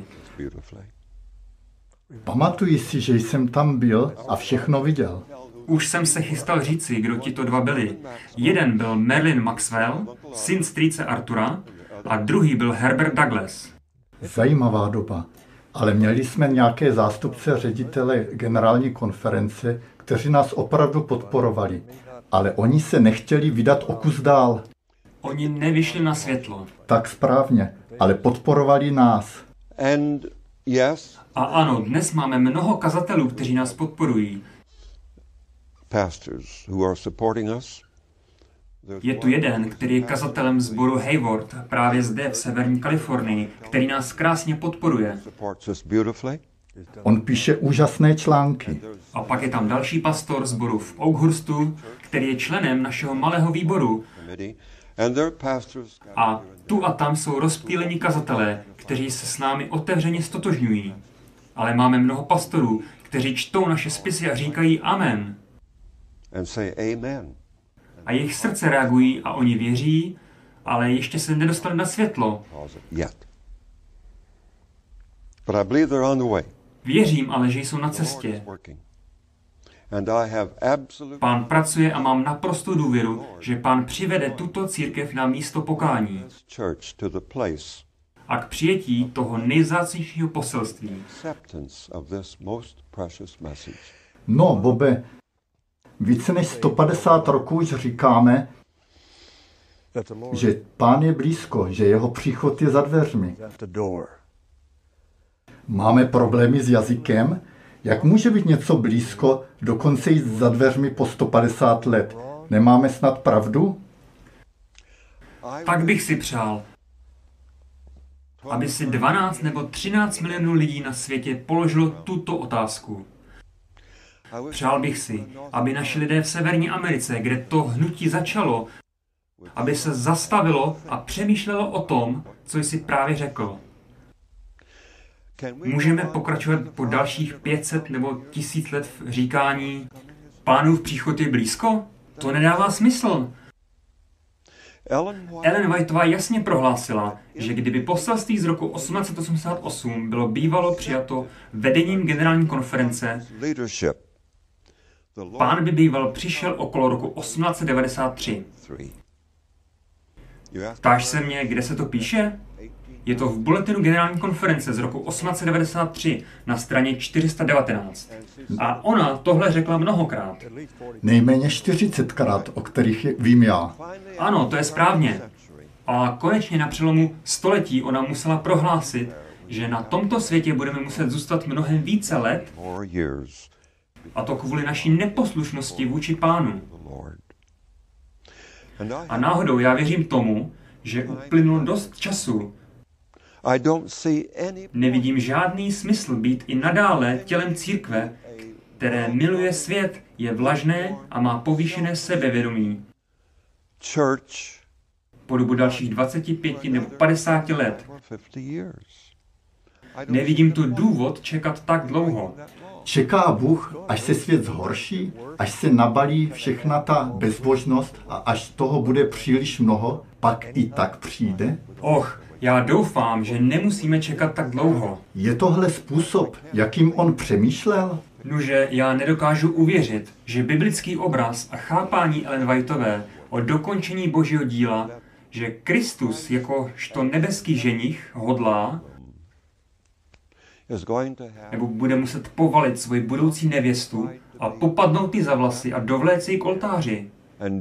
Pamatuji si, že jsem tam byl a všechno viděl. Už jsem se chystal říci, kdo ti to dva byli. Jeden byl Merlin Maxwell, syn strýce Artura, a druhý byl Herbert Douglas. Zajímavá doba. Ale měli jsme nějaké zástupce ředitele generální konference, kteří nás opravdu podporovali. Ale oni se nechtěli vydat o kus dál. Oni nevyšli na světlo. Tak správně, ale podporovali nás. And yes, A ano, dnes máme mnoho kazatelů, kteří nás podporují. pastors who are supporting us. Je tu jeden, který je kazatelem sboru Hayward, právě zde v severní Kalifornii, který nás krásně podporuje. Supports us beautifully. On píše úžasné články. A pak je tam další pastor sboru v Oakhurstu, který je členem našeho malého výboru. Committee. And their pastors A tu a tam jsou rozptýlení kazatelé, kteří se s námi otevřeně stotožňují. Ale máme mnoho pastorů, kteří čtou naše spisy a říkají amen. and say amen. A jejich srdce reagují a oni věří, ale ještě se nedostali na světlo. Yet. But I believe they're on the way. Věřím ale, že jsou na cestě. Working. And I have absolute Pán pracuje a mám naprostou důvěru, že Pán přivede tuto církev na místo pokání church to the place a k přijetí toho nejvzácnějšího poselství. acceptance of this most precious message. No, Bobe, více než sto padesát roků už říkáme, That the Lord že Pán je blízko, že jeho příchod je za dveřmi. is at the door. Máme problémy s jazykem? Jak může být něco blízko, dokonce i za dveřmi po sto padesát let? Nemáme snad pravdu? Tak bych si přál, aby si dvanáct nebo třináct milionů lidí na světě položilo tuto otázku. Přál bych si, aby naši lidé v Severní Americe, kde to hnutí začalo, aby se zastavilo a přemýšlelo o tom, co jsi právě řekl. Můžeme pokračovat po dalších pět set nebo tisíc let v říkání Pánův příchod je blízko? To nedává smysl. Ellen Whiteová jasně prohlásila, že kdyby poselství z roku osmnáct set osmdesát osm bylo bývalo přijato vedením generální konference, Pán by býval přišel okolo roku osmnáct set devadesát tři. Ptáš se mě, kde se to píše? Je to v bulletinu generální konference z roku osmnáct set devadesát tři na straně čtyři sta devatenáct. A ona tohle řekla mnohokrát. Nejméně čtyřicetkrát, o kterých vím já. Ano, to je správně. A konečně na přelomu století ona musela prohlásit, že na tomto světě budeme muset zůstat mnohem více let, a to kvůli naší neposlušnosti vůči Pánu. A náhodou já věřím tomu, že uplynulo dost času. Nevidím žádný smysl být i nadále tělem církve, které miluje svět, je vlažné a má povýšené sebevědomí. Po dobu dalších dvacet pět nebo padesát let. Nevidím tu důvod čekat tak dlouho. Čeká Bůh, až se svět zhorší, až se nabalí všechna ta bezbožnost a až toho bude příliš mnoho, pak i tak přijde? Och, já doufám, že nemusíme čekat tak dlouho. Je tohle způsob, jakým on přemýšlel? Nuže, já nedokážu uvěřit, že biblický obraz a chápání Ellen Whiteové o dokončení Božího díla, že Kristus jakožto nebeský ženich hodlá, nebo bude muset povalit svoji budoucí nevěstu a popadnout jí za vlasy a dovléct ji k oltáři.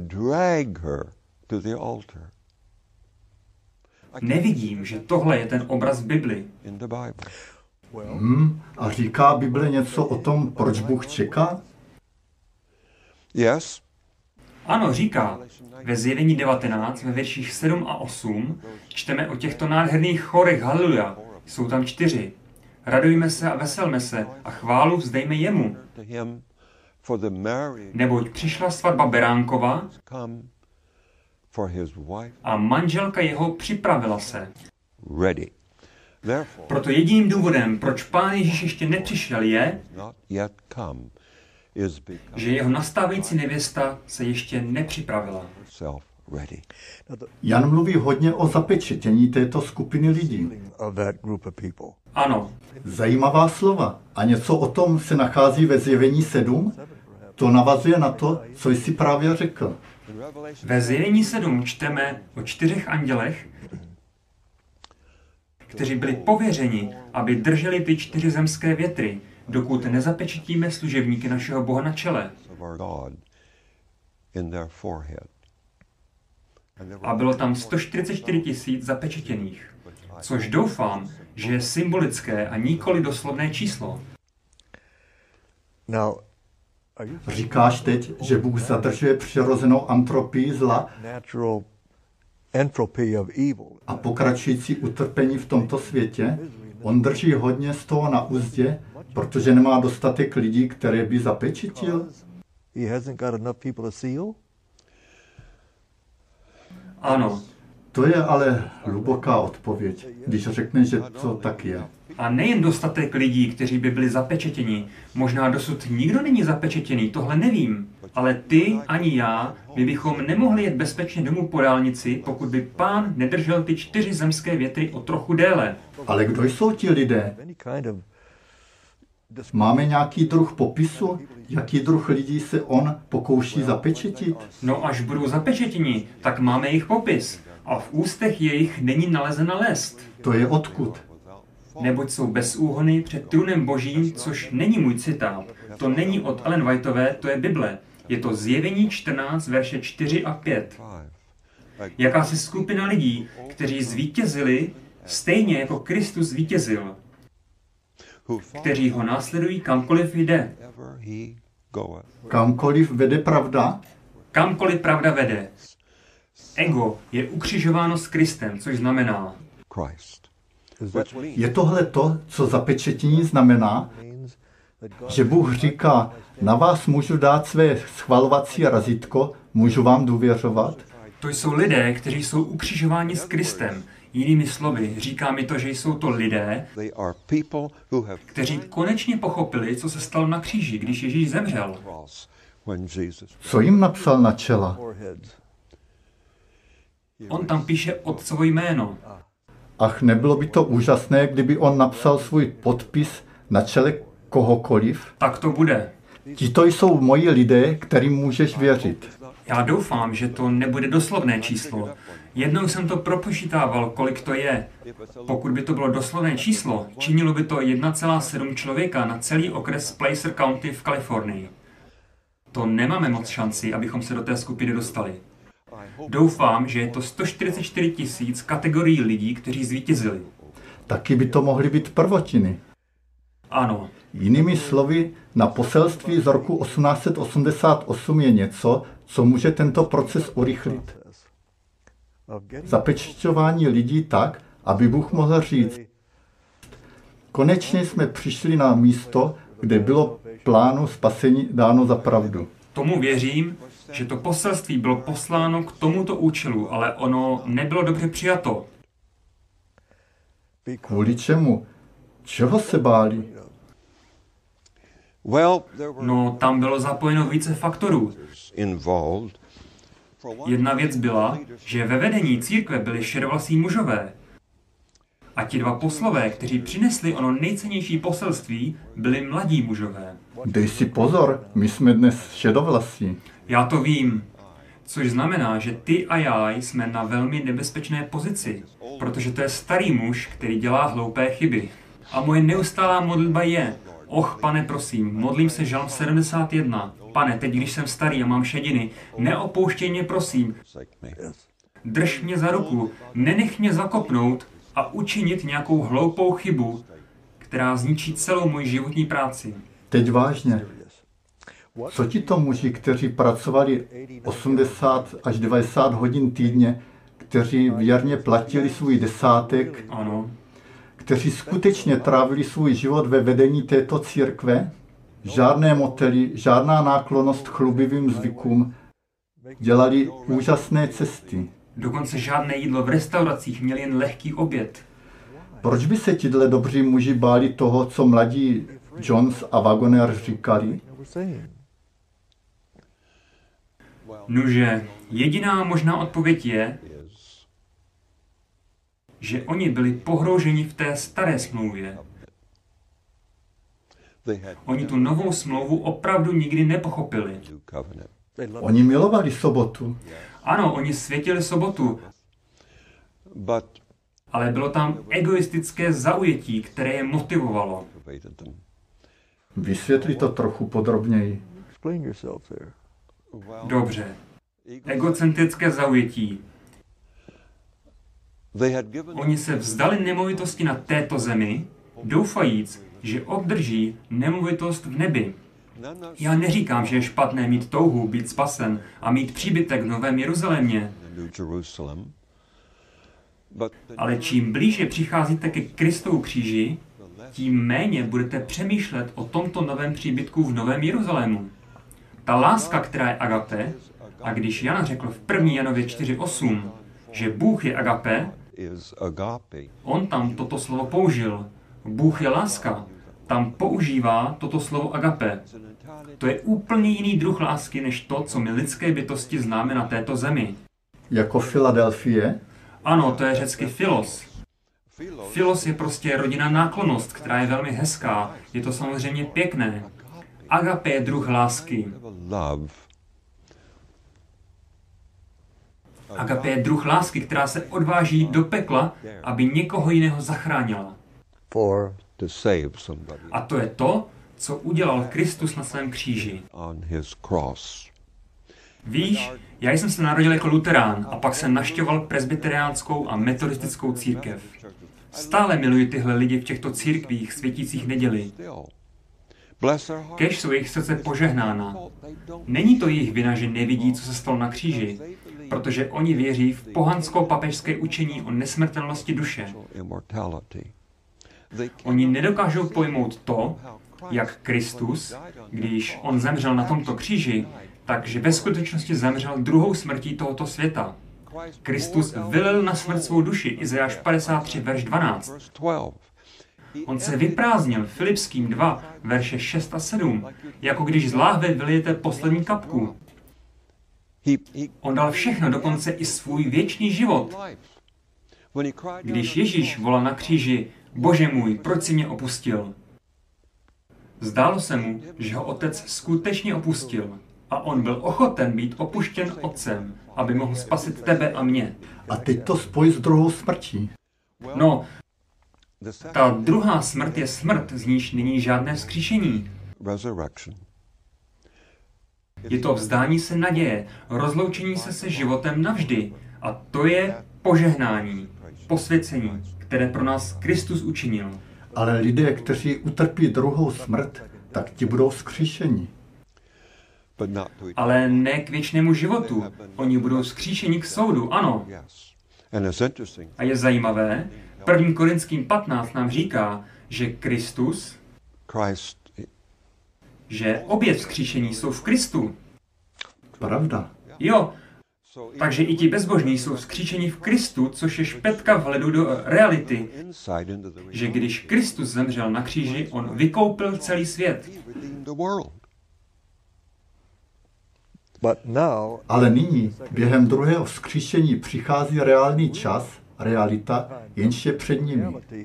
Nevidím, že tohle je ten obraz v Bibli. Hmm, a říká Bible něco o tom, proč Bůh čeká? Ano, říká. Ve Zjevení devatenáct, ve verších sedm a osm, čteme o těchto nádherných chorech Haleluja. Jsou tam čtyři. Radujme se a veselme se a chválu vzdejme jemu. Neboť přišla svatba Beránkova a manželka jeho připravila se. Proto jediným důvodem, proč Pán Ježíš ještě nepřišel, je, že jeho nastávající nevěsta se ještě nepřipravila. Jan mluví hodně o zapečetění této skupiny lidí. Ano. Zajímavá slova. A něco o tom se nachází ve Zjevení sedm? To navazuje na to, co jsi právě řekl. Ve Zjevení sedm čteme o čtyřech andělech, kteří byli pověřeni, aby drželi ty čtyři zemské větry, dokud nezapečetíme služebníky našeho Boha na čele. A bylo tam sto čtyřicet čtyři tisíc zapečetěných, což doufám, že je symbolické a nikoli doslovné číslo. Říkáš teď, že Bůh zadržuje přirozenou antropii zla a pokračující utrpení v tomto světě? On drží hodně z toho na uzdě, protože nemá dostatek lidí, které by zapečetil? Ano. To je ale hluboká odpověď, když řekne, že to tak je. A nejen dostatek lidí, kteří by byli zapečetěni. Možná dosud nikdo není zapečetěný, tohle nevím. Ale ty ani já, my bychom nemohli jet bezpečně domů po dálnici, pokud by Pán nedržel ty čtyři zemské větry o trochu déle. Ale kdo jsou ti lidé? Máme nějaký druh popisu, jaký druh lidí se on pokouší zapečetit? No až budou zapečetěni, tak máme jejich popis. A v ústech jejich není nalezena lest. To je odkud? Neboť jsou bez úhony před trůnem Božím, což není můj citát. To není od Ellen Whiteové, to je Bible. Je to Zjevení čtrnáct, verše čtyři a pět. Jakási skupina lidí, kteří zvítězili stejně jako Kristus zvítězil. Kteří ho následují kamkoliv jde. Kamkoliv vede pravda? Kamkoliv pravda vede. Ego je ukřižováno s Kristem, což znamená. Je tohle to, co zapečetění znamená? Že Bůh říká, na vás můžu dát své schvalovací razítko, můžu vám důvěřovat? To jsou lidé, kteří jsou ukřižováni s Kristem. Jinými slovy, říká mi to, že jsou to lidé, kteří konečně pochopili, co se stalo na kříži, když Ježíš zemřel. Co jim napsal na čela? On tam píše otcovo jméno. Ach, nebylo by to úžasné, kdyby on napsal svůj podpis na čele kohokoliv? Tak to bude. Tito jsou moji lidé, kterým můžeš věřit. Já doufám, že to nebude doslovné číslo. Jednou jsem to propočítával, kolik to je. Pokud by to bylo doslovné číslo, činilo by to jedna celá sedm člověka na celý okres Placer County v Kalifornii. To nemáme moc šanci, abychom se do té skupiny dostali. Doufám, že je to sto čtyřicet čtyři tisíc kategorií lidí, kteří zvítězili. Taky by to mohly být prvotiny. Ano. Jinými slovy, na poselství z roku osmnáct set osmdesát osm je něco, co může tento proces urychlit. Zapečťování lidí tak, aby Bůh mohl říct, konečně jsme přišli na místo, kde bylo plánu spasení dáno za pravdu. Tomu věřím, že to poselství bylo posláno k tomuto účelu, ale ono nebylo dobře přijato. Kvůli čemu? Čeho se báli? No, tam bylo zapojeno více faktorů. Jedna věc byla, že ve vedení církve byli šedovlasí mužové. A ti dva poslové, kteří přinesli ono nejcennější poselství, byli mladí mužové. Dej si pozor, my jsme dnes šedovlasí. Já to vím. Což znamená, že ty a já jsme na velmi nebezpečné pozici, protože to je starý muž, který dělá hloupé chyby. A moje neustálá modlitba je, och, pane, prosím, modlím se žalm sedmdesát jedna. Pane, teď, když jsem starý a mám šediny, neopouštěj mě, prosím. Drž mě za ruku, nenech mě zakopnout a učinit nějakou hloupou chybu, která zničí celou moji životní práci. Teď vážně. Co ti to muži, kteří pracovali osmdesát až devadesát hodin týdně, kteří věrně platili svůj desátek, ano, kteří skutečně trávili svůj život ve vedení této církve, žádné motely, žádná náklonnost k chlubivým zvykům, dělali úžasné cesty. Dokonce žádné jídlo v restauracích, měli jen lehký oběd. Proč by se tihle dobří muži báli toho, co mladí Jones a Wagoner říkali? Nuže, jediná možná odpověď je, že oni byli pohrouženi v té staré smlouvě. Oni tu novou smlouvu opravdu nikdy nepochopili. Oni milovali sobotu. Ano, oni světili sobotu, ale bylo tam egoistické zaujetí, které je motivovalo. Vysvětli to trochu podrobněji. Dobře. Egocentrické zaujetí. Oni se vzdali nemovitosti na této zemi, doufajíc, že obdrží nemovitost v nebi. Já neříkám, že je špatné mít touhu být spasen a mít příbytek v Novém Jeruzalémě. Ale čím blíže přicházíte ke Kristovu kříži, tím méně budete přemýšlet o tomto novém příbytku v Novém Jeruzalému. Ta láska, která je agape, a když Jan řekl v první Janově čtyři osm, že Bůh je agape, on tam toto slovo použil. Bůh je láska. Tam používá toto slovo agape. To je úplně jiný druh lásky, než to, co my lidské bytosti známe na této zemi. Jako Filadelfie? Ano, to je řecky filos. Filos je prostě rodinná náklonnost, která je velmi hezká. Je to samozřejmě pěkné. Agape je druh lásky. Agape je druh lásky, která se odváží do pekla, aby někoho jiného zachránila. A to je to, co udělal Kristus na svém kříži. Víš, já jsem se narodil jako luterán a pak jsem navštěvoval presbyteriánskou a metodistickou církev. Stále miluji tyhle lidi v těchto církvích světících neděli. Kéž jsou jejich srdce požehnána. Není to jejich vina, že nevidí, co se stalo na kříži, protože oni věří v pohansko-papežské učení o nesmrtelnosti duše. Oni nedokážou pojmout to, jak Kristus, když on zemřel na tomto kříži, takže ve skutečnosti zemřel druhou smrtí tohoto světa. Kristus vylil na smrt svou duši, Izajáš padesát tři, verš dvanáct. On se vyprázdnil, Filipským dva, verše šest a sedm, jako když z láhve vylijete poslední kapku. On dal všechno, dokonce i svůj věčný život. Když Ježíš volal na kříži, Bože můj, proč jsi mě opustil? Zdálo se mu, že ho otec skutečně opustil a on byl ochoten být opuštěn otcem, aby mohl spasit tebe a mě. A teď to spoj s druhou smrtí. No, ta druhá smrt je smrt, z níž není žádné vzkříšení. Je to vzdání se naděje, rozloučení se se životem navždy. A to je požehnání, posvěcení, které pro nás Kristus učinil. Ale lidé, kteří utrpí druhou smrt, tak ti budou vzkříšeni. Ale ne k věčnému životu. Oni budou vzkříšeni k soudu, ano. A je zajímavé, první Korinským patnáct nám říká, že Kristus, že obě vzkříšení jsou v Kristu. Pravda. Jo, takže i ti bezbožní jsou vzkříšeni v Kristu, což je špetka vhledu do reality, že když Kristus zemřel na kříži, on vykoupil celý svět. Ale nyní, během druhého vzkříšení, přichází reálný čas, realita, jenž je před nimi.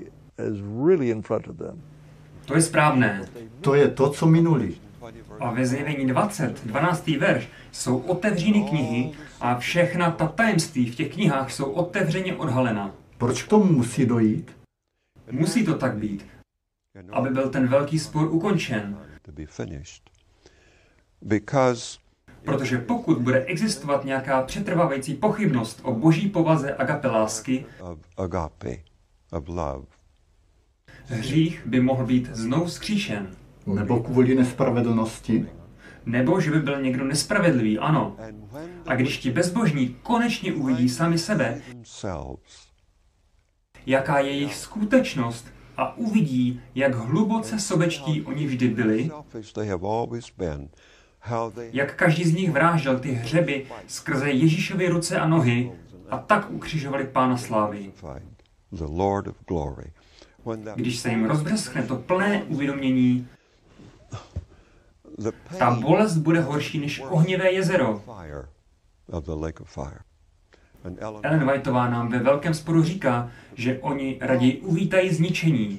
To je správné. To je to, co minuli. A ve Zjevení dvacet, dvanáctý verš, jsou otevřeny knihy a všechna ta tajemství v těch knihách jsou otevřeně odhalena. Proč k tomu musí dojít? Musí to tak být, aby byl ten velký spor ukončen. Protože pokud bude existovat nějaká přetrvávající pochybnost o boží povaze agape lásky, hřích by mohl být znovu vzkříšen. Nebo kvůli nespravedlnosti? Nebo že by byl někdo nespravedlivý, ano. A když ti bezbožní konečně uvidí sami sebe, jaká je jejich skutečnost a uvidí, jak hluboce sobečtí oni vždy byli, jak každý z nich vrážel ty hřeby skrze Ježíšovy ruce a nohy a tak ukřižovali Pána slávy. Když se jim rozbřeskne to plné uvědomění, ta bolest bude horší než ohnivé jezero. Ellen Whiteová nám ve velkém sporu říká, že oni raději uvítají zničení.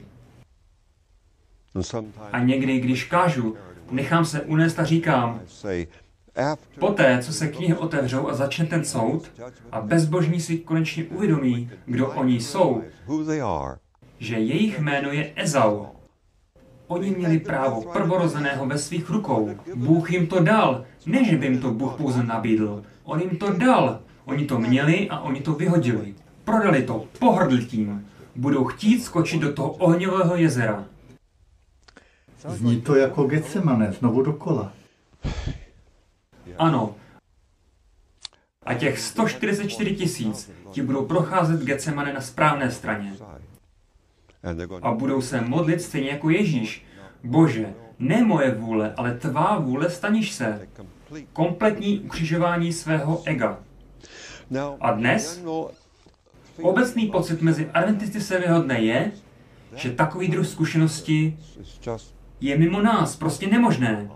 A někdy, když kážu, nechám se unést a říkám, poté, co se knihy otevřou a začne ten soud a bezbožní si konečně uvědomí, kdo oni jsou, že jejich jméno je Ezau. Oni měli právo prvorozeného ve svých rukou. Bůh jim to dal, ne že by jim to Bůh pouze nabídl. On jim to dal. Oni to měli a oni to vyhodili. Prodali to, pohrdli tím. Budou chtít skočit do toho ohňového jezera. Zní to jako Getsemane, znovu dokola. Ano. A těch sto čtyřicet čtyři tisíc ti budou procházet Getsemane na správné straně. A budou se modlit stejně jako Ježíš. Bože, ne moje vůle, ale tvá vůle, staniš se. Kompletní ukřižování svého ega. A dnes obecný pocit mezi adventisty sedmého dne je, že takový druh zkušenosti je mimo nás, prostě nemožné.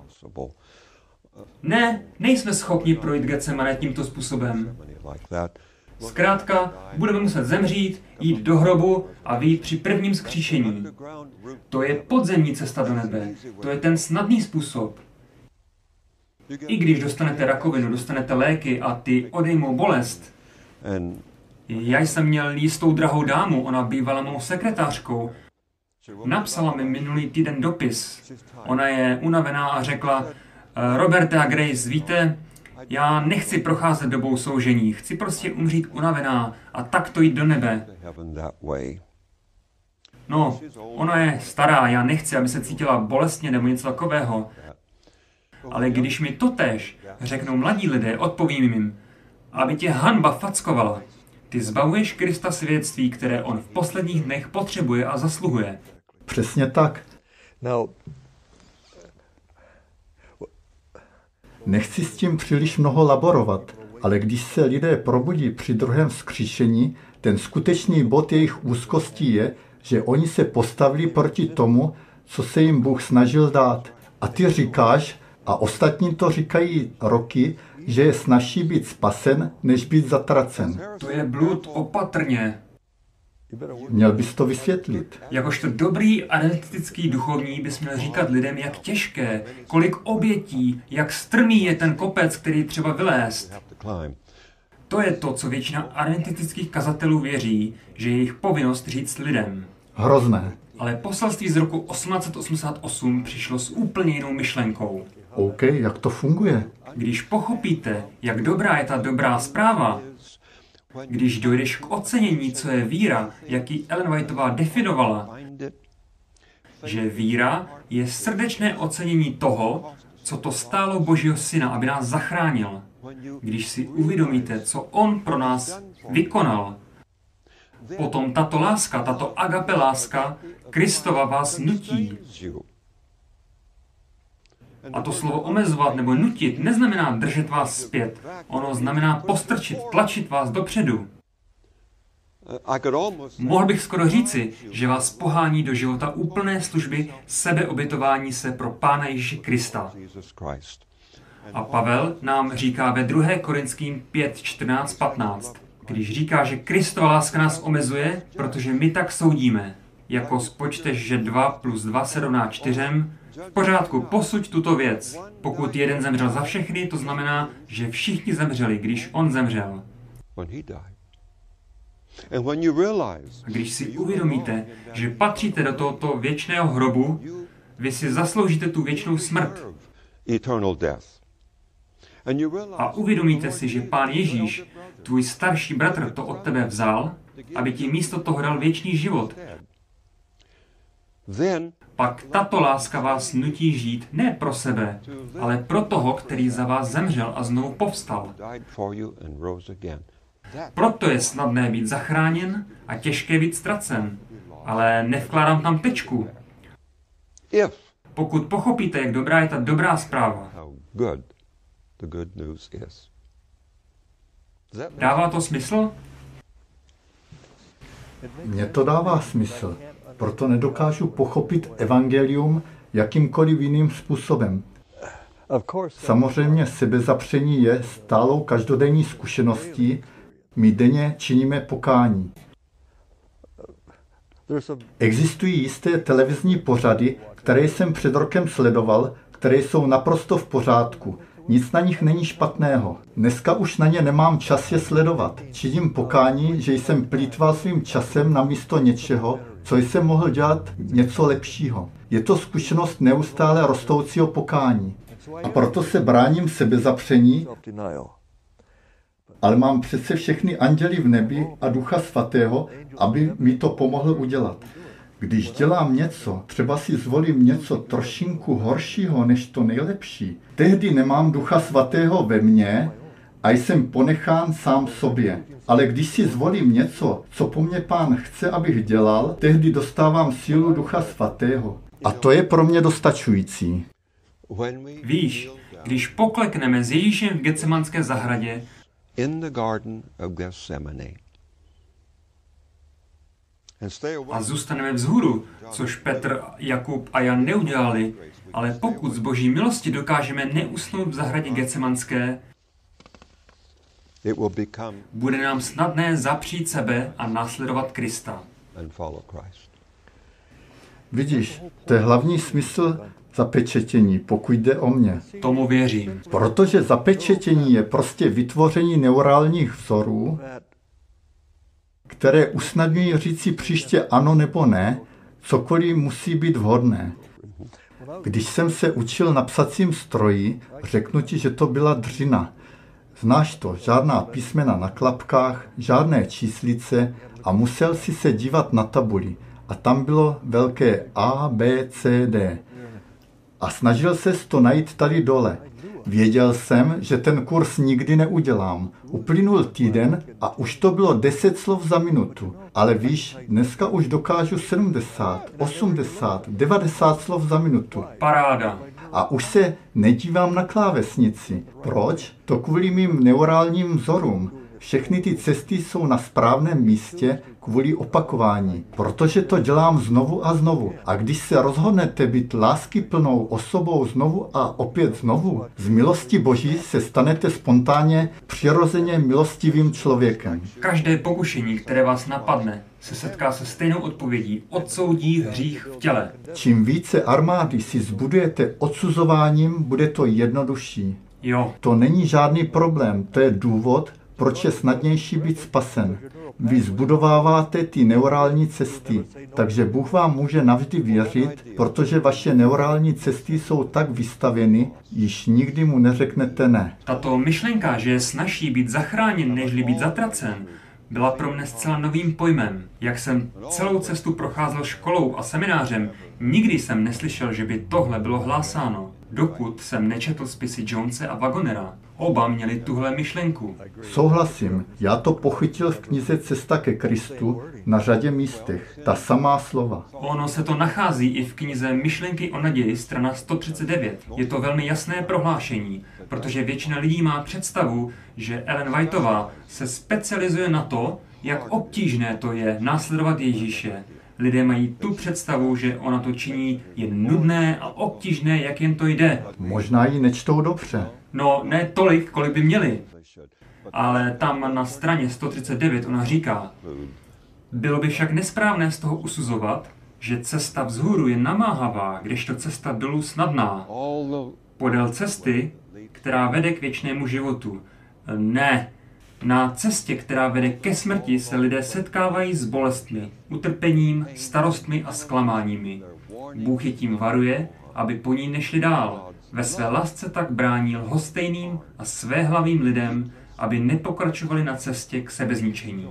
Ne, nejsme schopni projít Getsemane tímto způsobem. Zkrátka, budeme muset zemřít, jít do hrobu a vyjít při prvním vzkříšení. To je podzemní cesta do nebe. To je ten snadný způsob. I když dostanete rakovinu, dostanete léky a ty odejmou bolest. Já jsem měl jistou drahou dámu, ona bývala mou sekretářkou. Napsala mi minulý týden dopis. Ona je unavená a řekla, Roberte a Grace, víte, já nechci procházet dobou soužení, chci prostě umřít unavená a tak to jít do nebe. No, ona je stará, já nechci, aby se cítila bolestně nebo něco takového. Ale když mi totéž řeknou mladí lidé, odpovím jim, aby tě hanba fackovala. Ty zbavuješ Krista svědectví, které on v posledních dnech potřebuje a zasluhuje. Přesně tak. Nechci s tím příliš mnoho laborovat, Ale když se lidé probudí při druhém vzkříšení, ten skutečný bod jejich úzkostí je, že oni se postavili proti tomu, co se jim Bůh snažil dát. A ty říkáš, a ostatní to říkají roky, že je snazší být spasen, než být zatracen. To je blud, opatrně. Měl bys to vysvětlit. Jakožto dobrý analytický duchovní bys měl říkat lidem, jak těžké, kolik obětí, jak strmý je ten kopec, který třeba vylézt. To je to, co většina analytických kazatelů věří, že je jejich povinnost říct lidem. Hrozné. Ale poselství z roku osmnáct set osmdesát osm přišlo s úplně jinou myšlenkou. OK, jak to funguje? Když pochopíte, jak dobrá je ta dobrá zpráva, když dojdeš k ocenění, co je víra, jak ji Ellen Whiteová definovala, že víra je srdečné ocenění toho, co to stálo Božího syna, aby nás zachránil. Když si uvědomíte, co on pro nás vykonal, potom tato láska, tato agape láska Kristova vás nutí. A to slovo omezovat nebo nutit neznamená držet vás zpět. Ono znamená postrčit, tlačit vás dopředu. Mohl bych skoro říci, že vás pohání do života úplné služby sebeobětování se pro Pána Ježíše Krista. A Pavel nám říká ve druhé Korinským pět, čtrnáct, patnáct, když říká, že Kristova láska nás omezuje, protože my tak soudíme. Jako spočteš, že dva plus dva se rovná čtyřem, v pořádku, posuď tuto věc. Pokud jeden zemřel za všechny, to znamená, že všichni zemřeli, když on zemřel. A když si uvědomíte, že patříte do tohoto věčného hrobu, vy si zasloužíte tu věčnou smrt. A uvědomíte si, že Pán Ježíš, tvůj starší bratr, to od tebe vzal, aby ti místo toho dal věčný život. Pak tato láska vás nutí žít ne pro sebe, ale pro toho, který za vás zemřel a znovu povstal. Proto je snadné být zachráněn a těžké být ztracen. Ale nevkládám tam tečku. Pokud pochopíte, jak dobrá je ta dobrá zpráva, dává to smysl? Mně to dává smysl. Proto nedokážu pochopit evangelium jakýmkoliv jiným způsobem. Samozřejmě sebezapření je stálou každodenní zkušeností, my denně činíme pokání. Existují jisté televizní pořady, které jsem před rokem sledoval, které jsou naprosto v pořádku. Nic na nich není špatného. Dneska už na ně nemám čas je sledovat. Činím pokání, že jsem plýtval svým časem namísto něčeho, co jsem mohl dělat něco lepšího. Je to zkušenost neustále rostoucího pokání. A proto se bráním sebezapření, ale mám přece všechny anděly v nebi a Ducha Svatého, aby mi to pomohl udělat. Když dělám něco, třeba si zvolím něco trošinku horšího než to nejlepší, tehdy nemám Ducha Svatého ve mně a jsem ponechán sám sobě. Ale když si zvolím něco, co po mně Pán chce, abych dělal, tehdy dostávám sílu Ducha Svatého. A to je pro mě dostačující. Víš, když poklekneme s Ježíšem v Getsemanské zahradě, a zůstaneme vzhůru, což Petr, Jakub a Jan neudělali, ale pokud z Boží milosti dokážeme neusnout v zahradě Getsemanské, bude nám snadné zapřít sebe a následovat Krista. Vidíš, to je hlavní smysl zapečetění, pokud jde o mě. Tomu věřím. Protože zapečetění je prostě vytvoření neurálních vzorů, které usnadňují říci příště ano nebo ne, cokoliv musí být vhodné. Když jsem se učil na psacím stroji, řeknu ti, že to byla dřina. Znáš to, žádná písmena na klapkách, žádné číslice a musel si se dívat na tabuli. A tam bylo velké A, B, C, D. A snažil ses to najít tady dole. Věděl jsem, že ten kurz nikdy neudělám. Uplynul týden a už to bylo deset slov za minutu. Ale víš, dneska už dokážu sedmdesát, osmdesát, devadesát slov za minutu. Paráda. a už se nedívám na klávesnici. Proč? To kvůli mým neurálním vzorům. Všechny ty cesty jsou na správném místě kvůli opakování, protože to dělám znovu a znovu. A když se rozhodnete být láskyplnou osobou znovu a opět znovu, z milosti Boží se stanete spontánně, přirozeně milostivým člověkem. Každé pokušení, které vás napadne, se setká se stejnou odpovědí, odsoudí hřích v těle. Čím více armády si zbudujete odsuzováním, bude to jednodušší. Jo. To není žádný problém, to je důvod, proč je snadnější být spasen. Vy zbudováváte ty neurální cesty, takže Bůh vám může navždy věřit, protože vaše neurální cesty jsou tak vystavěny, již nikdy mu neřeknete ne. Tato myšlenka, že je snazší být zachráněn, nežli být zatracen, byla pro mne zcela novým pojmem. Jak jsem celou cestu procházel školou a seminářem, nikdy jsem neslyšel, že by tohle bylo hlásáno. Dokud jsem nečetl spisy Jonese a Wagonera. Oba měli tuhle myšlenku. Souhlasím, já to pochytil v knize Cesta ke Kristu na řadě místech, ta samá slova. Ono se to nachází i v knize Myšlenky o naději, strana sto třicet devět. Je to velmi jasné prohlášení, protože většina lidí má představu, že Ellen Whiteová se specializuje na to, jak obtížné to je následovat Ježíše. Lidé mají tu představu, že ona to činí jen nudné a obtížné, jak jen to jde. Možná ji nečtou dobře. No, ne tolik, kolik by měli. Ale tam na straně sto třicet devět ona říká, bylo by však nesprávné z toho usuzovat, že cesta vzhůru je namáhavá, kdežto cesta dolů snadná. Podél cesty, která vede k věčnému životu. Ne, na cestě, která vede ke smrti, se lidé setkávají s bolestmi, utrpením, starostmi a zklamáními. Bůh je tím varuje, aby po ní nešli dál. Ve své lásce tak brání lhostejným a svéhlavým lidem, aby nepokračovali na cestě k sebezničení.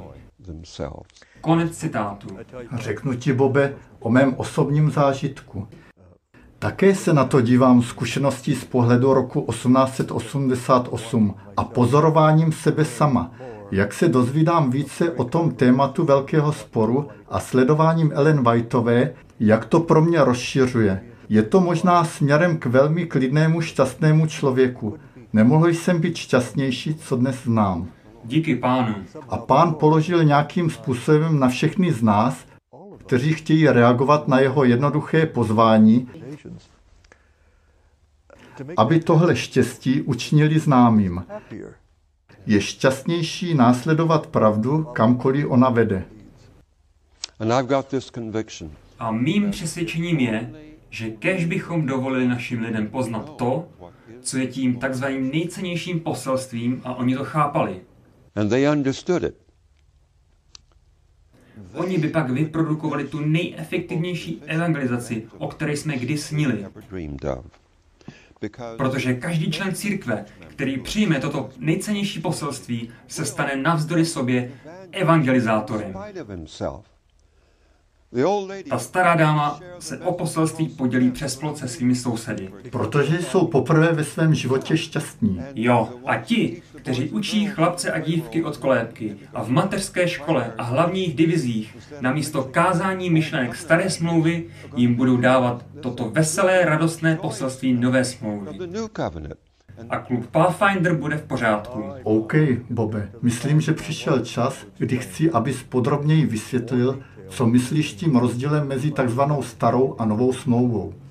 Konec citátu. Řeknu ti, Bobe, o mém osobním zážitku. Také se na to dívám zkušeností z pohledu roku osmnáct set osmdesát osm a pozorováním sebe sama, jak se dozvídám více o tom tématu velkého sporu a sledováním Ellen Whiteové, jak to pro mě rozšiřuje. Je to možná směrem k velmi klidnému, šťastnému člověku. Nemohl jsem být šťastnější, co dnes znám. Díky Pánu. A Pán položil nějakým způsobem na všechny z nás, kteří chtějí reagovat na jeho jednoduché pozvání, aby tohle štěstí učinili známým. Je šťastnější následovat pravdu, kamkoliv ona vede. A mým přesvědčením je, že kéž bychom dovolili našim lidem poznat to, co je tím takzvaným nejcennějším poselstvím, a oni to chápali. Oni by pak vyprodukovali tu nejefektivnější evangelizaci, o které jsme kdy snili. Protože každý člen církve, který přijme toto nejcennější poselství, se stane navzdory sobě evangelizátorem. Ta stará dáma se o poselství podělí přes plot se svými sousedy. Protože jsou poprvé ve svém životě šťastní. Jo, a ti, kteří učí chlapce a dívky od kolébky a v mateřské škole a hlavních divizích namísto kázání myšlenek staré smlouvy jim budou dávat toto veselé, radostné poselství nové smlouvy. A klub Pathfinder bude v pořádku. OK, Bobe, myslím, že přišel čas, kdy chci, abys podrobněji vysvětlil, co myslíš tím rozdílem mezi takzvanou starou a novou smlouvou.